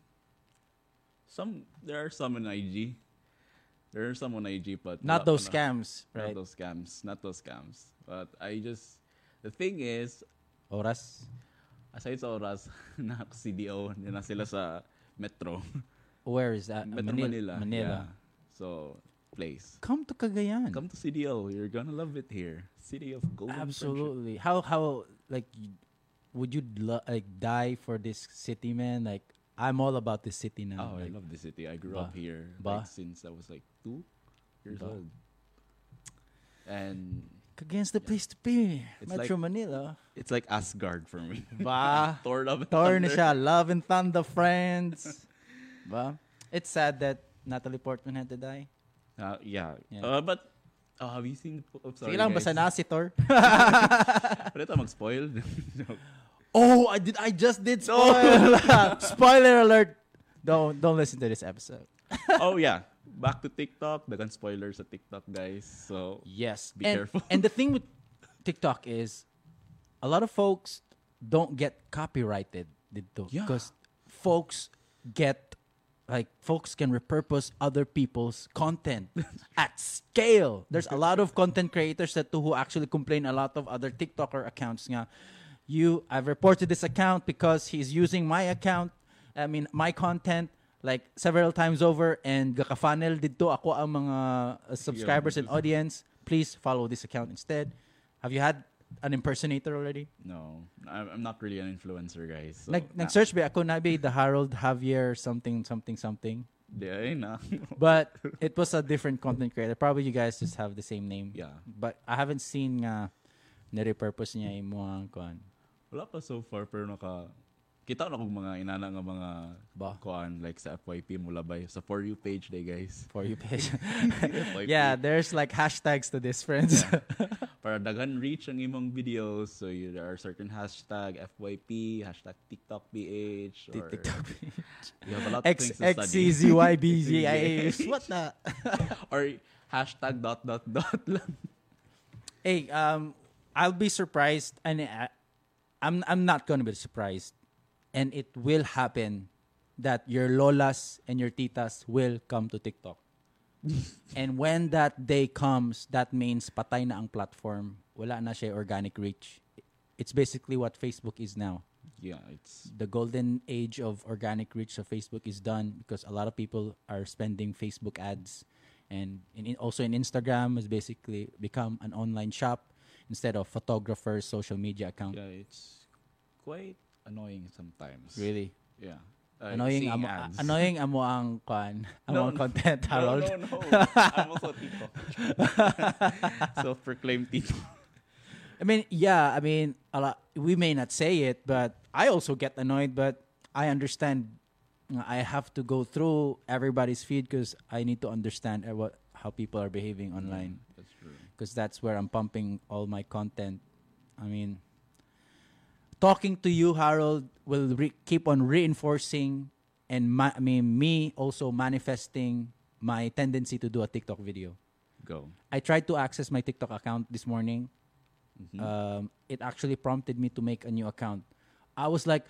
some there are some on I G. There are some on I G, but Not wala those pa na- scams, Not right? those scams. Not those scams. But I just the thing is, Oras. aside sa oras, na C D O, na sila sa Metro. Where is that? Metro Manila. Manila. Manila. Yeah. So, place. Come to Cagayan. Come to C D O. You're gonna love it here. City of Golden Friendship. Absolutely. How how like y- would you lo- like die for this city, man? Like I'm all about this city now. Oh, I like, love the city. I grew Ba. up here Ba. like, since I was like two years Ba. old. And Cagayan's the place to be. It's Metro like- Manila. it's like Asgard for me. Ba. Thor Love and Thor na Thunder. siya. Love and Thunder, friends. Ba? It's sad that Natalie Portman had to die. Uh, yeah. Yeah. Uh, but uh, have you seen? Oh, sorry, Sige lang, guys. basta na si Thor. Pwede tayo mag-spoil. Oh, I did. I just did spoil. Spoiler alert. Don't don't listen to this episode. Oh yeah. Back to TikTok. Dagan spoilers sa TikTok, guys. So Yes. Be and, careful. And the thing with TikTok is a lot of folks don't get copyrighted dito. Yeah. Because folks get like folks can repurpose other people's content at scale. There's a lot of content creators that who actually complain a lot of other TikToker accounts nga. You I've reported this account because he's using my account. I mean my content like several times over and gaka-funnel dito ako ang mga uh, subscribers and audience. Please follow this account instead. Have you had an impersonator already? no, I'm, I'm not really an influencer, guys. So, Nag nah. nag-search ba ako na be the Harold Javier something something something. Di, ay na. But it was a different content creator. Probably you guys just have the same name. Yeah. But I haven't seen nga na-repurpose niya yung mga kuan. Wala pa so far, pero naka... Kita ko na kung mga inana nga mga Ba? kuan like sa F Y P mulabay sa For You page day, guys. For you page. F Y P. Yeah, there's like hashtags to this, friends. Para daghan reach ang imong videos, so you, there are certain hashtag F Y P, hashtag TikTok B H, or TikTok. you have a lot of X things to X study. C Z Y B Z I A. What the? Or hashtag dot dot dot lang. Hey, um, I'll be surprised, and I, I'm I'm not gonna be surprised, and it will happen that your lolas and your titas will come to TikTok. And when that day comes, that means patay na ang platform. Wala na siya organic reach. It's basically what Facebook is now. Yeah, it's The golden age of organic reach of Facebook is done because a lot of people are spending Facebook ads, and in, in- also in Instagram has basically become an online shop instead of photographers' social media account. yeah, it's quite annoying sometimes. Really Yeah. Uh, annoying. seeing Amo, ads. annoying amo ang kwan, amo No, ang content, Harold. No, no, no. I'm also a Tito. Self-proclaimed Tito. I mean, yeah, I mean, a lot, we may not say it, but I also get annoyed, but I understand. I have to go through everybody's feed because I need to understand uh, what how people are behaving online. That's true. Because that's where I'm pumping all my content. I mean, talking to you, Harold, will re- keep on reinforcing, and ma- I mean, me also manifesting my tendency to do a TikTok video. Go. I tried to access my TikTok account this morning. Mhm. Um, it actually prompted me to make a new account. I was like,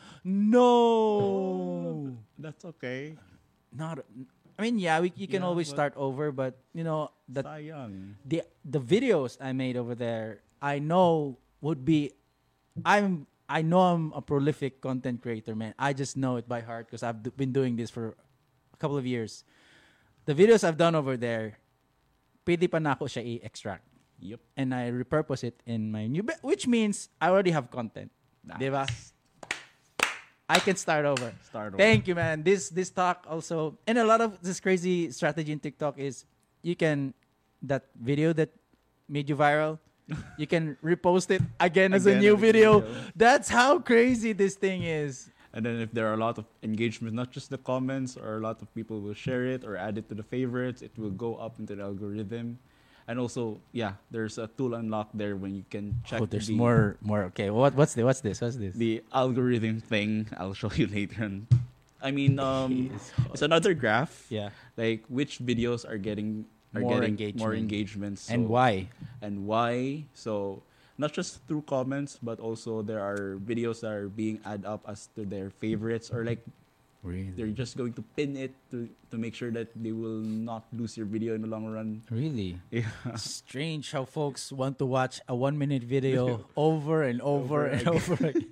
no, That's okay. not. I mean, yeah, we, you can Yeah, always but- start over, but you know the Sayang. the the videos I made over there, I know would be, I'm I know I'm a prolific content creator, man. I just know it by heart because I've d- been doing this for a couple of years. The videos I've done over there, pwede pa na ako siya i-extract. Yep. And I repurpose it in my new, ba- which means I already have content. Diba? I can start over. Start over. Thank you, man. This this talk also, and a lot of this crazy strategy in TikTok is you can, that video that made you viral, you can repost it again, as a Again new as a video. video. That's how crazy this thing is. And then if there are a lot of engagement, not just the comments, or a lot of people will share it or add it to the favorites, it will go up into the algorithm. And also, yeah, there's a tool unlock there when you can check Oh, there's the, more, more. Okay, what, what's the, what's this? What's this? the algorithm thing. I'll show you later on. I mean, um, it's another graph. Yeah. Like which videos are getting are More getting engagement. more engagements And so- why? and why. So not just through comments, but also there are videos that are being add up as to their favorites, or like Really? they're just going to pin it to to make sure that they will not lose your video in the long run. Really? Yeah. Strange how folks want to watch a one minute video over and over, Over and again. over again.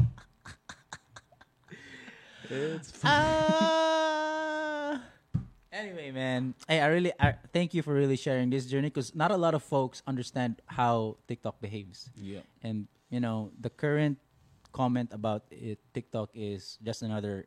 It's Ah. Anyway, man, hey, I really I, thank you for really sharing this journey, because not a lot of folks understand how TikTok behaves. yeah. And you know, the current comment about it, TikTok is just another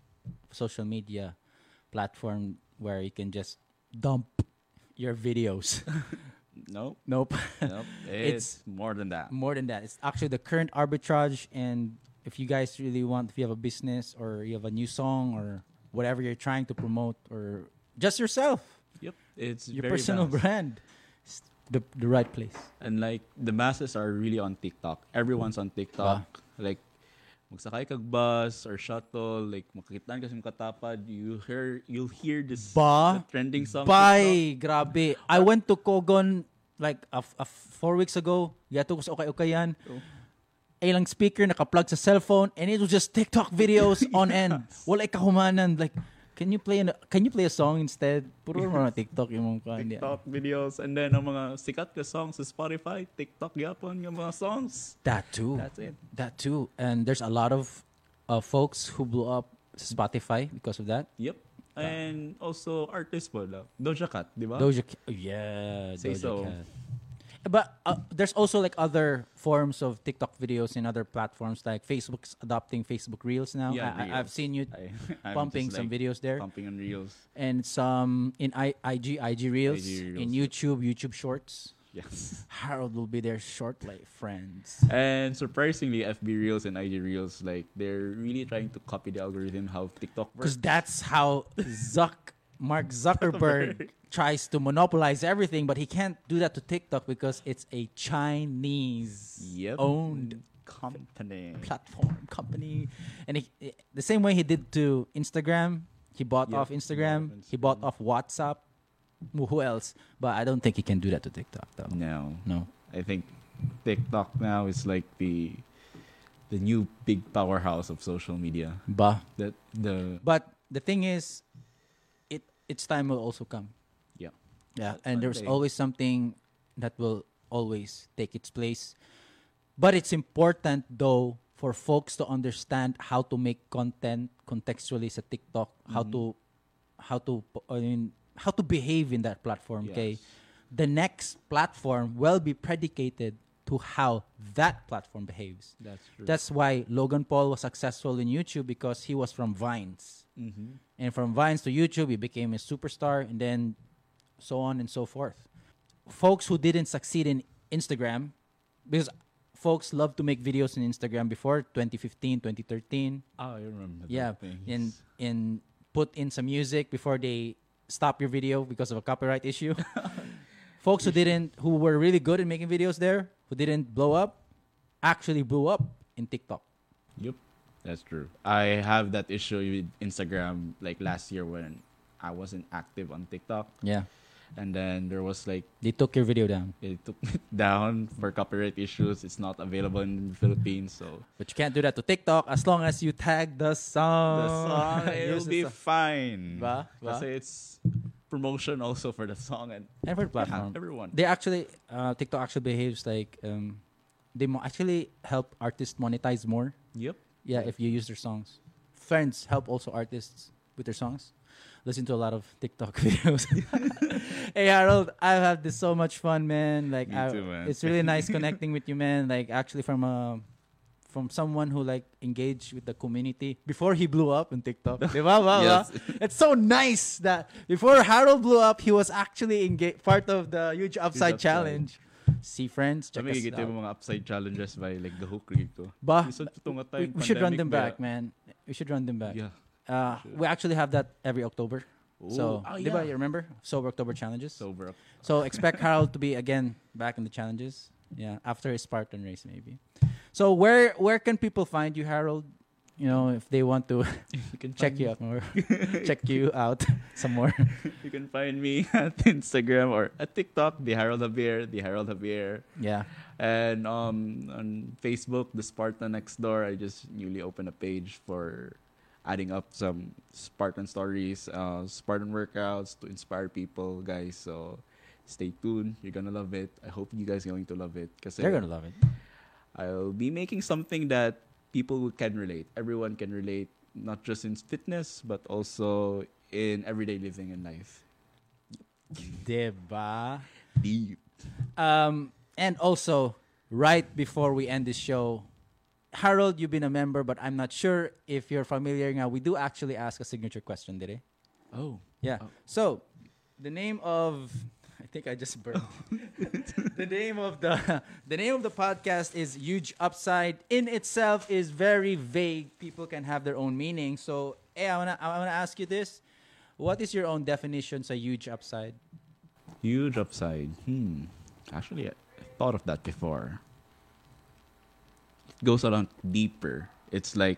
social media platform where you can just dump your videos. Nope. Nope. Nope. It's- It's, more than that. More than that, it's actually the current arbitrage. And if you guys really want, if you have a business or you have a new song or whatever you're trying to promote, or just yourself, Yep. It's your very personal balanced. brand, it's the the right place. And like the masses are really on TikTok. Everyone's on TikTok. Like magsakay kag bus or shuttle, like makikitaan kasi mga katapad, you hear you'll hear this Ba? the trending song. Bye, grabe. I went to Kogon like a, f- a f- four weeks ago. Yato ko sa okay-okayan. Oh. Ilang speaker naka-plug sa cellphone, and it was just TikTok videos on end. Wala kahumanan. Like, can you play an, can you play a song instead? Puro mga TikTok yung mga kanyan. TikTok videos, and then ang mga sikat ka songs sa Spotify, TikTok yapon yung mga songs. That too. That's it. That too. And there's a lot of uh, folks who blew up Spotify because of that. Yep. And also artists po lang. Doja Cat, di ba? Doja Cat. Yeah, Say Doja so. Cat. But uh, there's also like other forms of TikTok videos in other platforms, like Facebook's adopting Facebook Reels now. Yeah, I, I- I've Reels. seen you I- I'm pumping just, some like, videos there, Pumping on reels. and some in I, IG IG Reels, I G Reels. in YouTube YouTube Shorts. Yes. Harold will be there shortly, friends. And surprisingly, F B Reels and I G Reels, like they're really trying to copy the algorithm how TikTok Because works. that's how Zuck Mark Zuckerberg tries to monopolize everything, but he can't do that to TikTok because it's a Chinese Yep. owned company. platform company. And he, eh, the same way he did to Instagram, he bought Yep, off Instagram, bought off he bought Instagram. off WhatsApp. Who who else? But I don't think he can do that to TikTok though. No, No. I think TikTok now is like the the new big powerhouse of social media. But That the but the thing is, it its time will also come. yeah. Yeah, and there's Someday. always something that will always take its place. But it's important though for folks to understand how to make content contextually sa TikTok, how to how to I mean how to behave in that platform, okay? Yes. The next platform will be predicated to how that platform behaves. That's true. That's why Logan Paul was successful in YouTube, because he was from Vines. Mhm. And from Vines to YouTube, he became a superstar, and then so on and so forth. Folks who didn't succeed in Instagram, because folks love to make videos in Instagram before twenty fifteen, twenty thirteen. Oh, I remember. Yeah, that thing. and and put in some music before they stop your video because of a copyright issue. Folks who didn't, who were really good at making videos there, who didn't blow up, actually blew up in TikTok. Yep, that's true. I have that issue with Instagram like last year when I wasn't active on TikTok, Yeah, and then there was like they took your video down, it took it down for copyright issues. It's not available in the Philippines, so but you can't do that to TikTok as long as you tag the song. the song Use it'll the be song. fine. Ba? Ba? Kasi it's promotion also for the song and And for the platform. yeah, everyone. They actually, uh, TikTok actually behaves like, um, they mo- actually help artists monetize more. Yep. Yeah, if you use their songs. Friends help also artists with their songs. Listen to a lot of TikTok videos. Hey Harold, I've had this so much fun, man. Like, Me I- too, man. it's really nice connecting with you, man. Like, actually, from a from someone who like engaged with the community before he blew up on TikTok. Di ba? Ba- ba? Yes. It's so nice that before Harold blew up, he was actually engaged, part of the Huge Upside Upside. Challenge. See, friends, check Kami us gigit out. yung mga upside challenges by like the hook dito. Ba? Lisod to nga We, time we should run pandemic them ba? back, man. We should run them back. Yeah. Uh, we actually have that every October. So, oh, di ba, yeah. you remember? Sober October challenges. Sober. So expect Harold to be again back in the challenges. Yeah, after his Spartan race, maybe. So where where can people find you, Harold? You know, if they want to You can check find you me- out more, check you out some more. You can find me at Instagram or at TikTok, the Harold Javier, the Harold Javier. Yeah. And um, on Facebook, the Spartan Next Door, I just newly opened a page for adding up some Spartan stories, uh, Spartan workouts to inspire people, guys. So stay tuned. You're going to love it. I hope you guys are going to love it. Kasi They're gonna love it. I'll be making something that people can relate. Everyone can relate, not just in fitness, but also in everyday living in life. Diba? Deep. Um, and also, right before we end this show, Harold, you've been a member, but I'm not sure if you're familiar now. We do actually ask a signature question, did it? Oh. Yeah. Oh. So, the name of I think I just burned. the name of the the name of the podcast is Huge Upside. In itself is very vague. People can have their own meaning. So, hey, I wanna I wanna ask you this: what is your own definition of huge upside? Huge upside. Hmm. Actually, I thought of that before. It goes a lot deeper. It's like.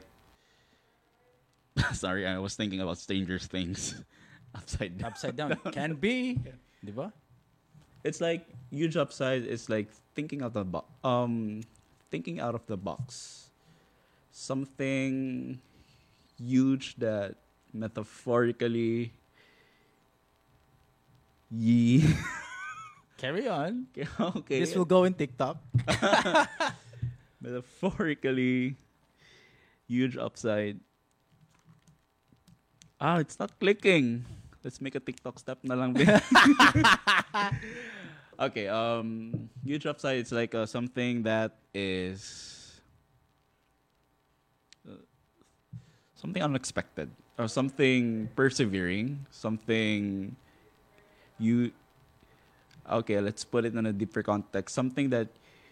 Sorry, I was thinking about Stranger Things. Upside down. Upside down can be, diba? It's like huge upside is like thinking out the box. Um, thinking out of the box. Something huge that metaphorically. Ye. Carry on. Okay. This will go in TikTok. Metaphorically, huge upside. Ah, it's not clicking. Let's make a TikTok step na lang. Din. Okay, um, huge upside is like uh, something that is uh, something unexpected or something persevering, something you. Okay, let's put it in a deeper context. Something that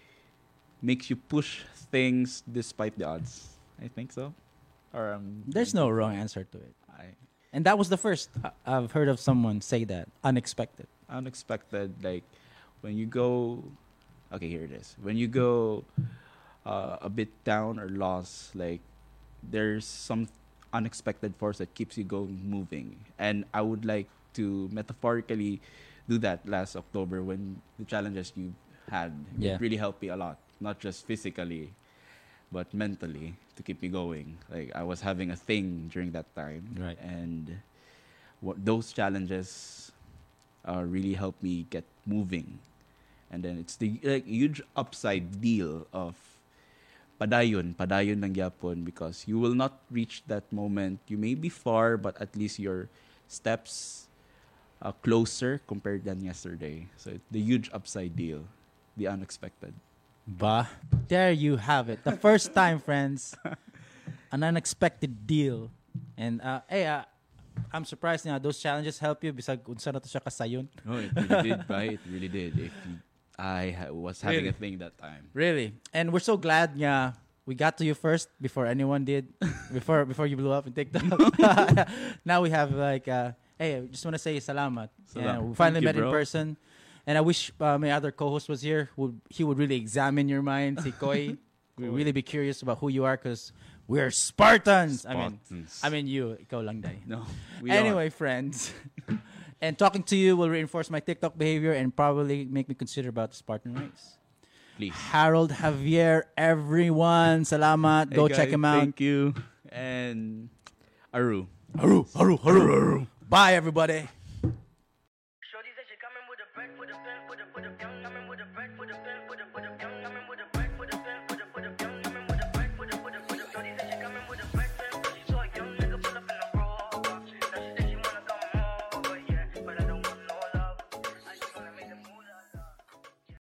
makes you push things despite the odds. I think so. Or um, There's no wrong answer to it. I, And that was the first I- I've heard of someone say that. Unexpected. unexpected. Like when you go, okay, here it is. When you go uh, a bit down or lost, like there's some unexpected force that keeps you going, moving. And I would like to metaphorically do that last October when the challenges you had Yeah. it really helped me a lot, not just physically, but mentally to keep me going. Like I was having a thing during that time, Right. and what those challenges uh, really helped me get moving. And then it's the like huge upside deal of padayon, padayon ng yapon, because you will not reach that moment. You may be far, but at least your steps are closer compared than yesterday. So it's the huge upside deal, the unexpected. Bah. There you have it. The first time, friends. An unexpected deal. And, uh, hey, uh, I'm surprised na those challenges help you bisag unsa na to siya kasayon. No, it really did, right? It really did. If you, I ha- was having Really? a thing that time. Really. And we're so glad nga we got to you first before anyone did. before before you blew up in TikTok. Now we have like uh hey, I just want to say salamat. Yeah, Salamat. we finally Thank you, met in bro. person. And I wish uh, my other co-host was here. Would he would really examine your mind, si Koy. We'd really be curious about who you are because we're Spartans. I mean, Spartans. I mean you, ikaw lang day. No. We Anyway, friends, and talking to you will reinforce my TikTok behavior and probably make me consider about the Spartan race. are. Please. Harold Javier, everyone, salamat. Hey, Go guys, check him out. Thank you. And Aru. Haru, haru, haru, haru. Bye, everybody.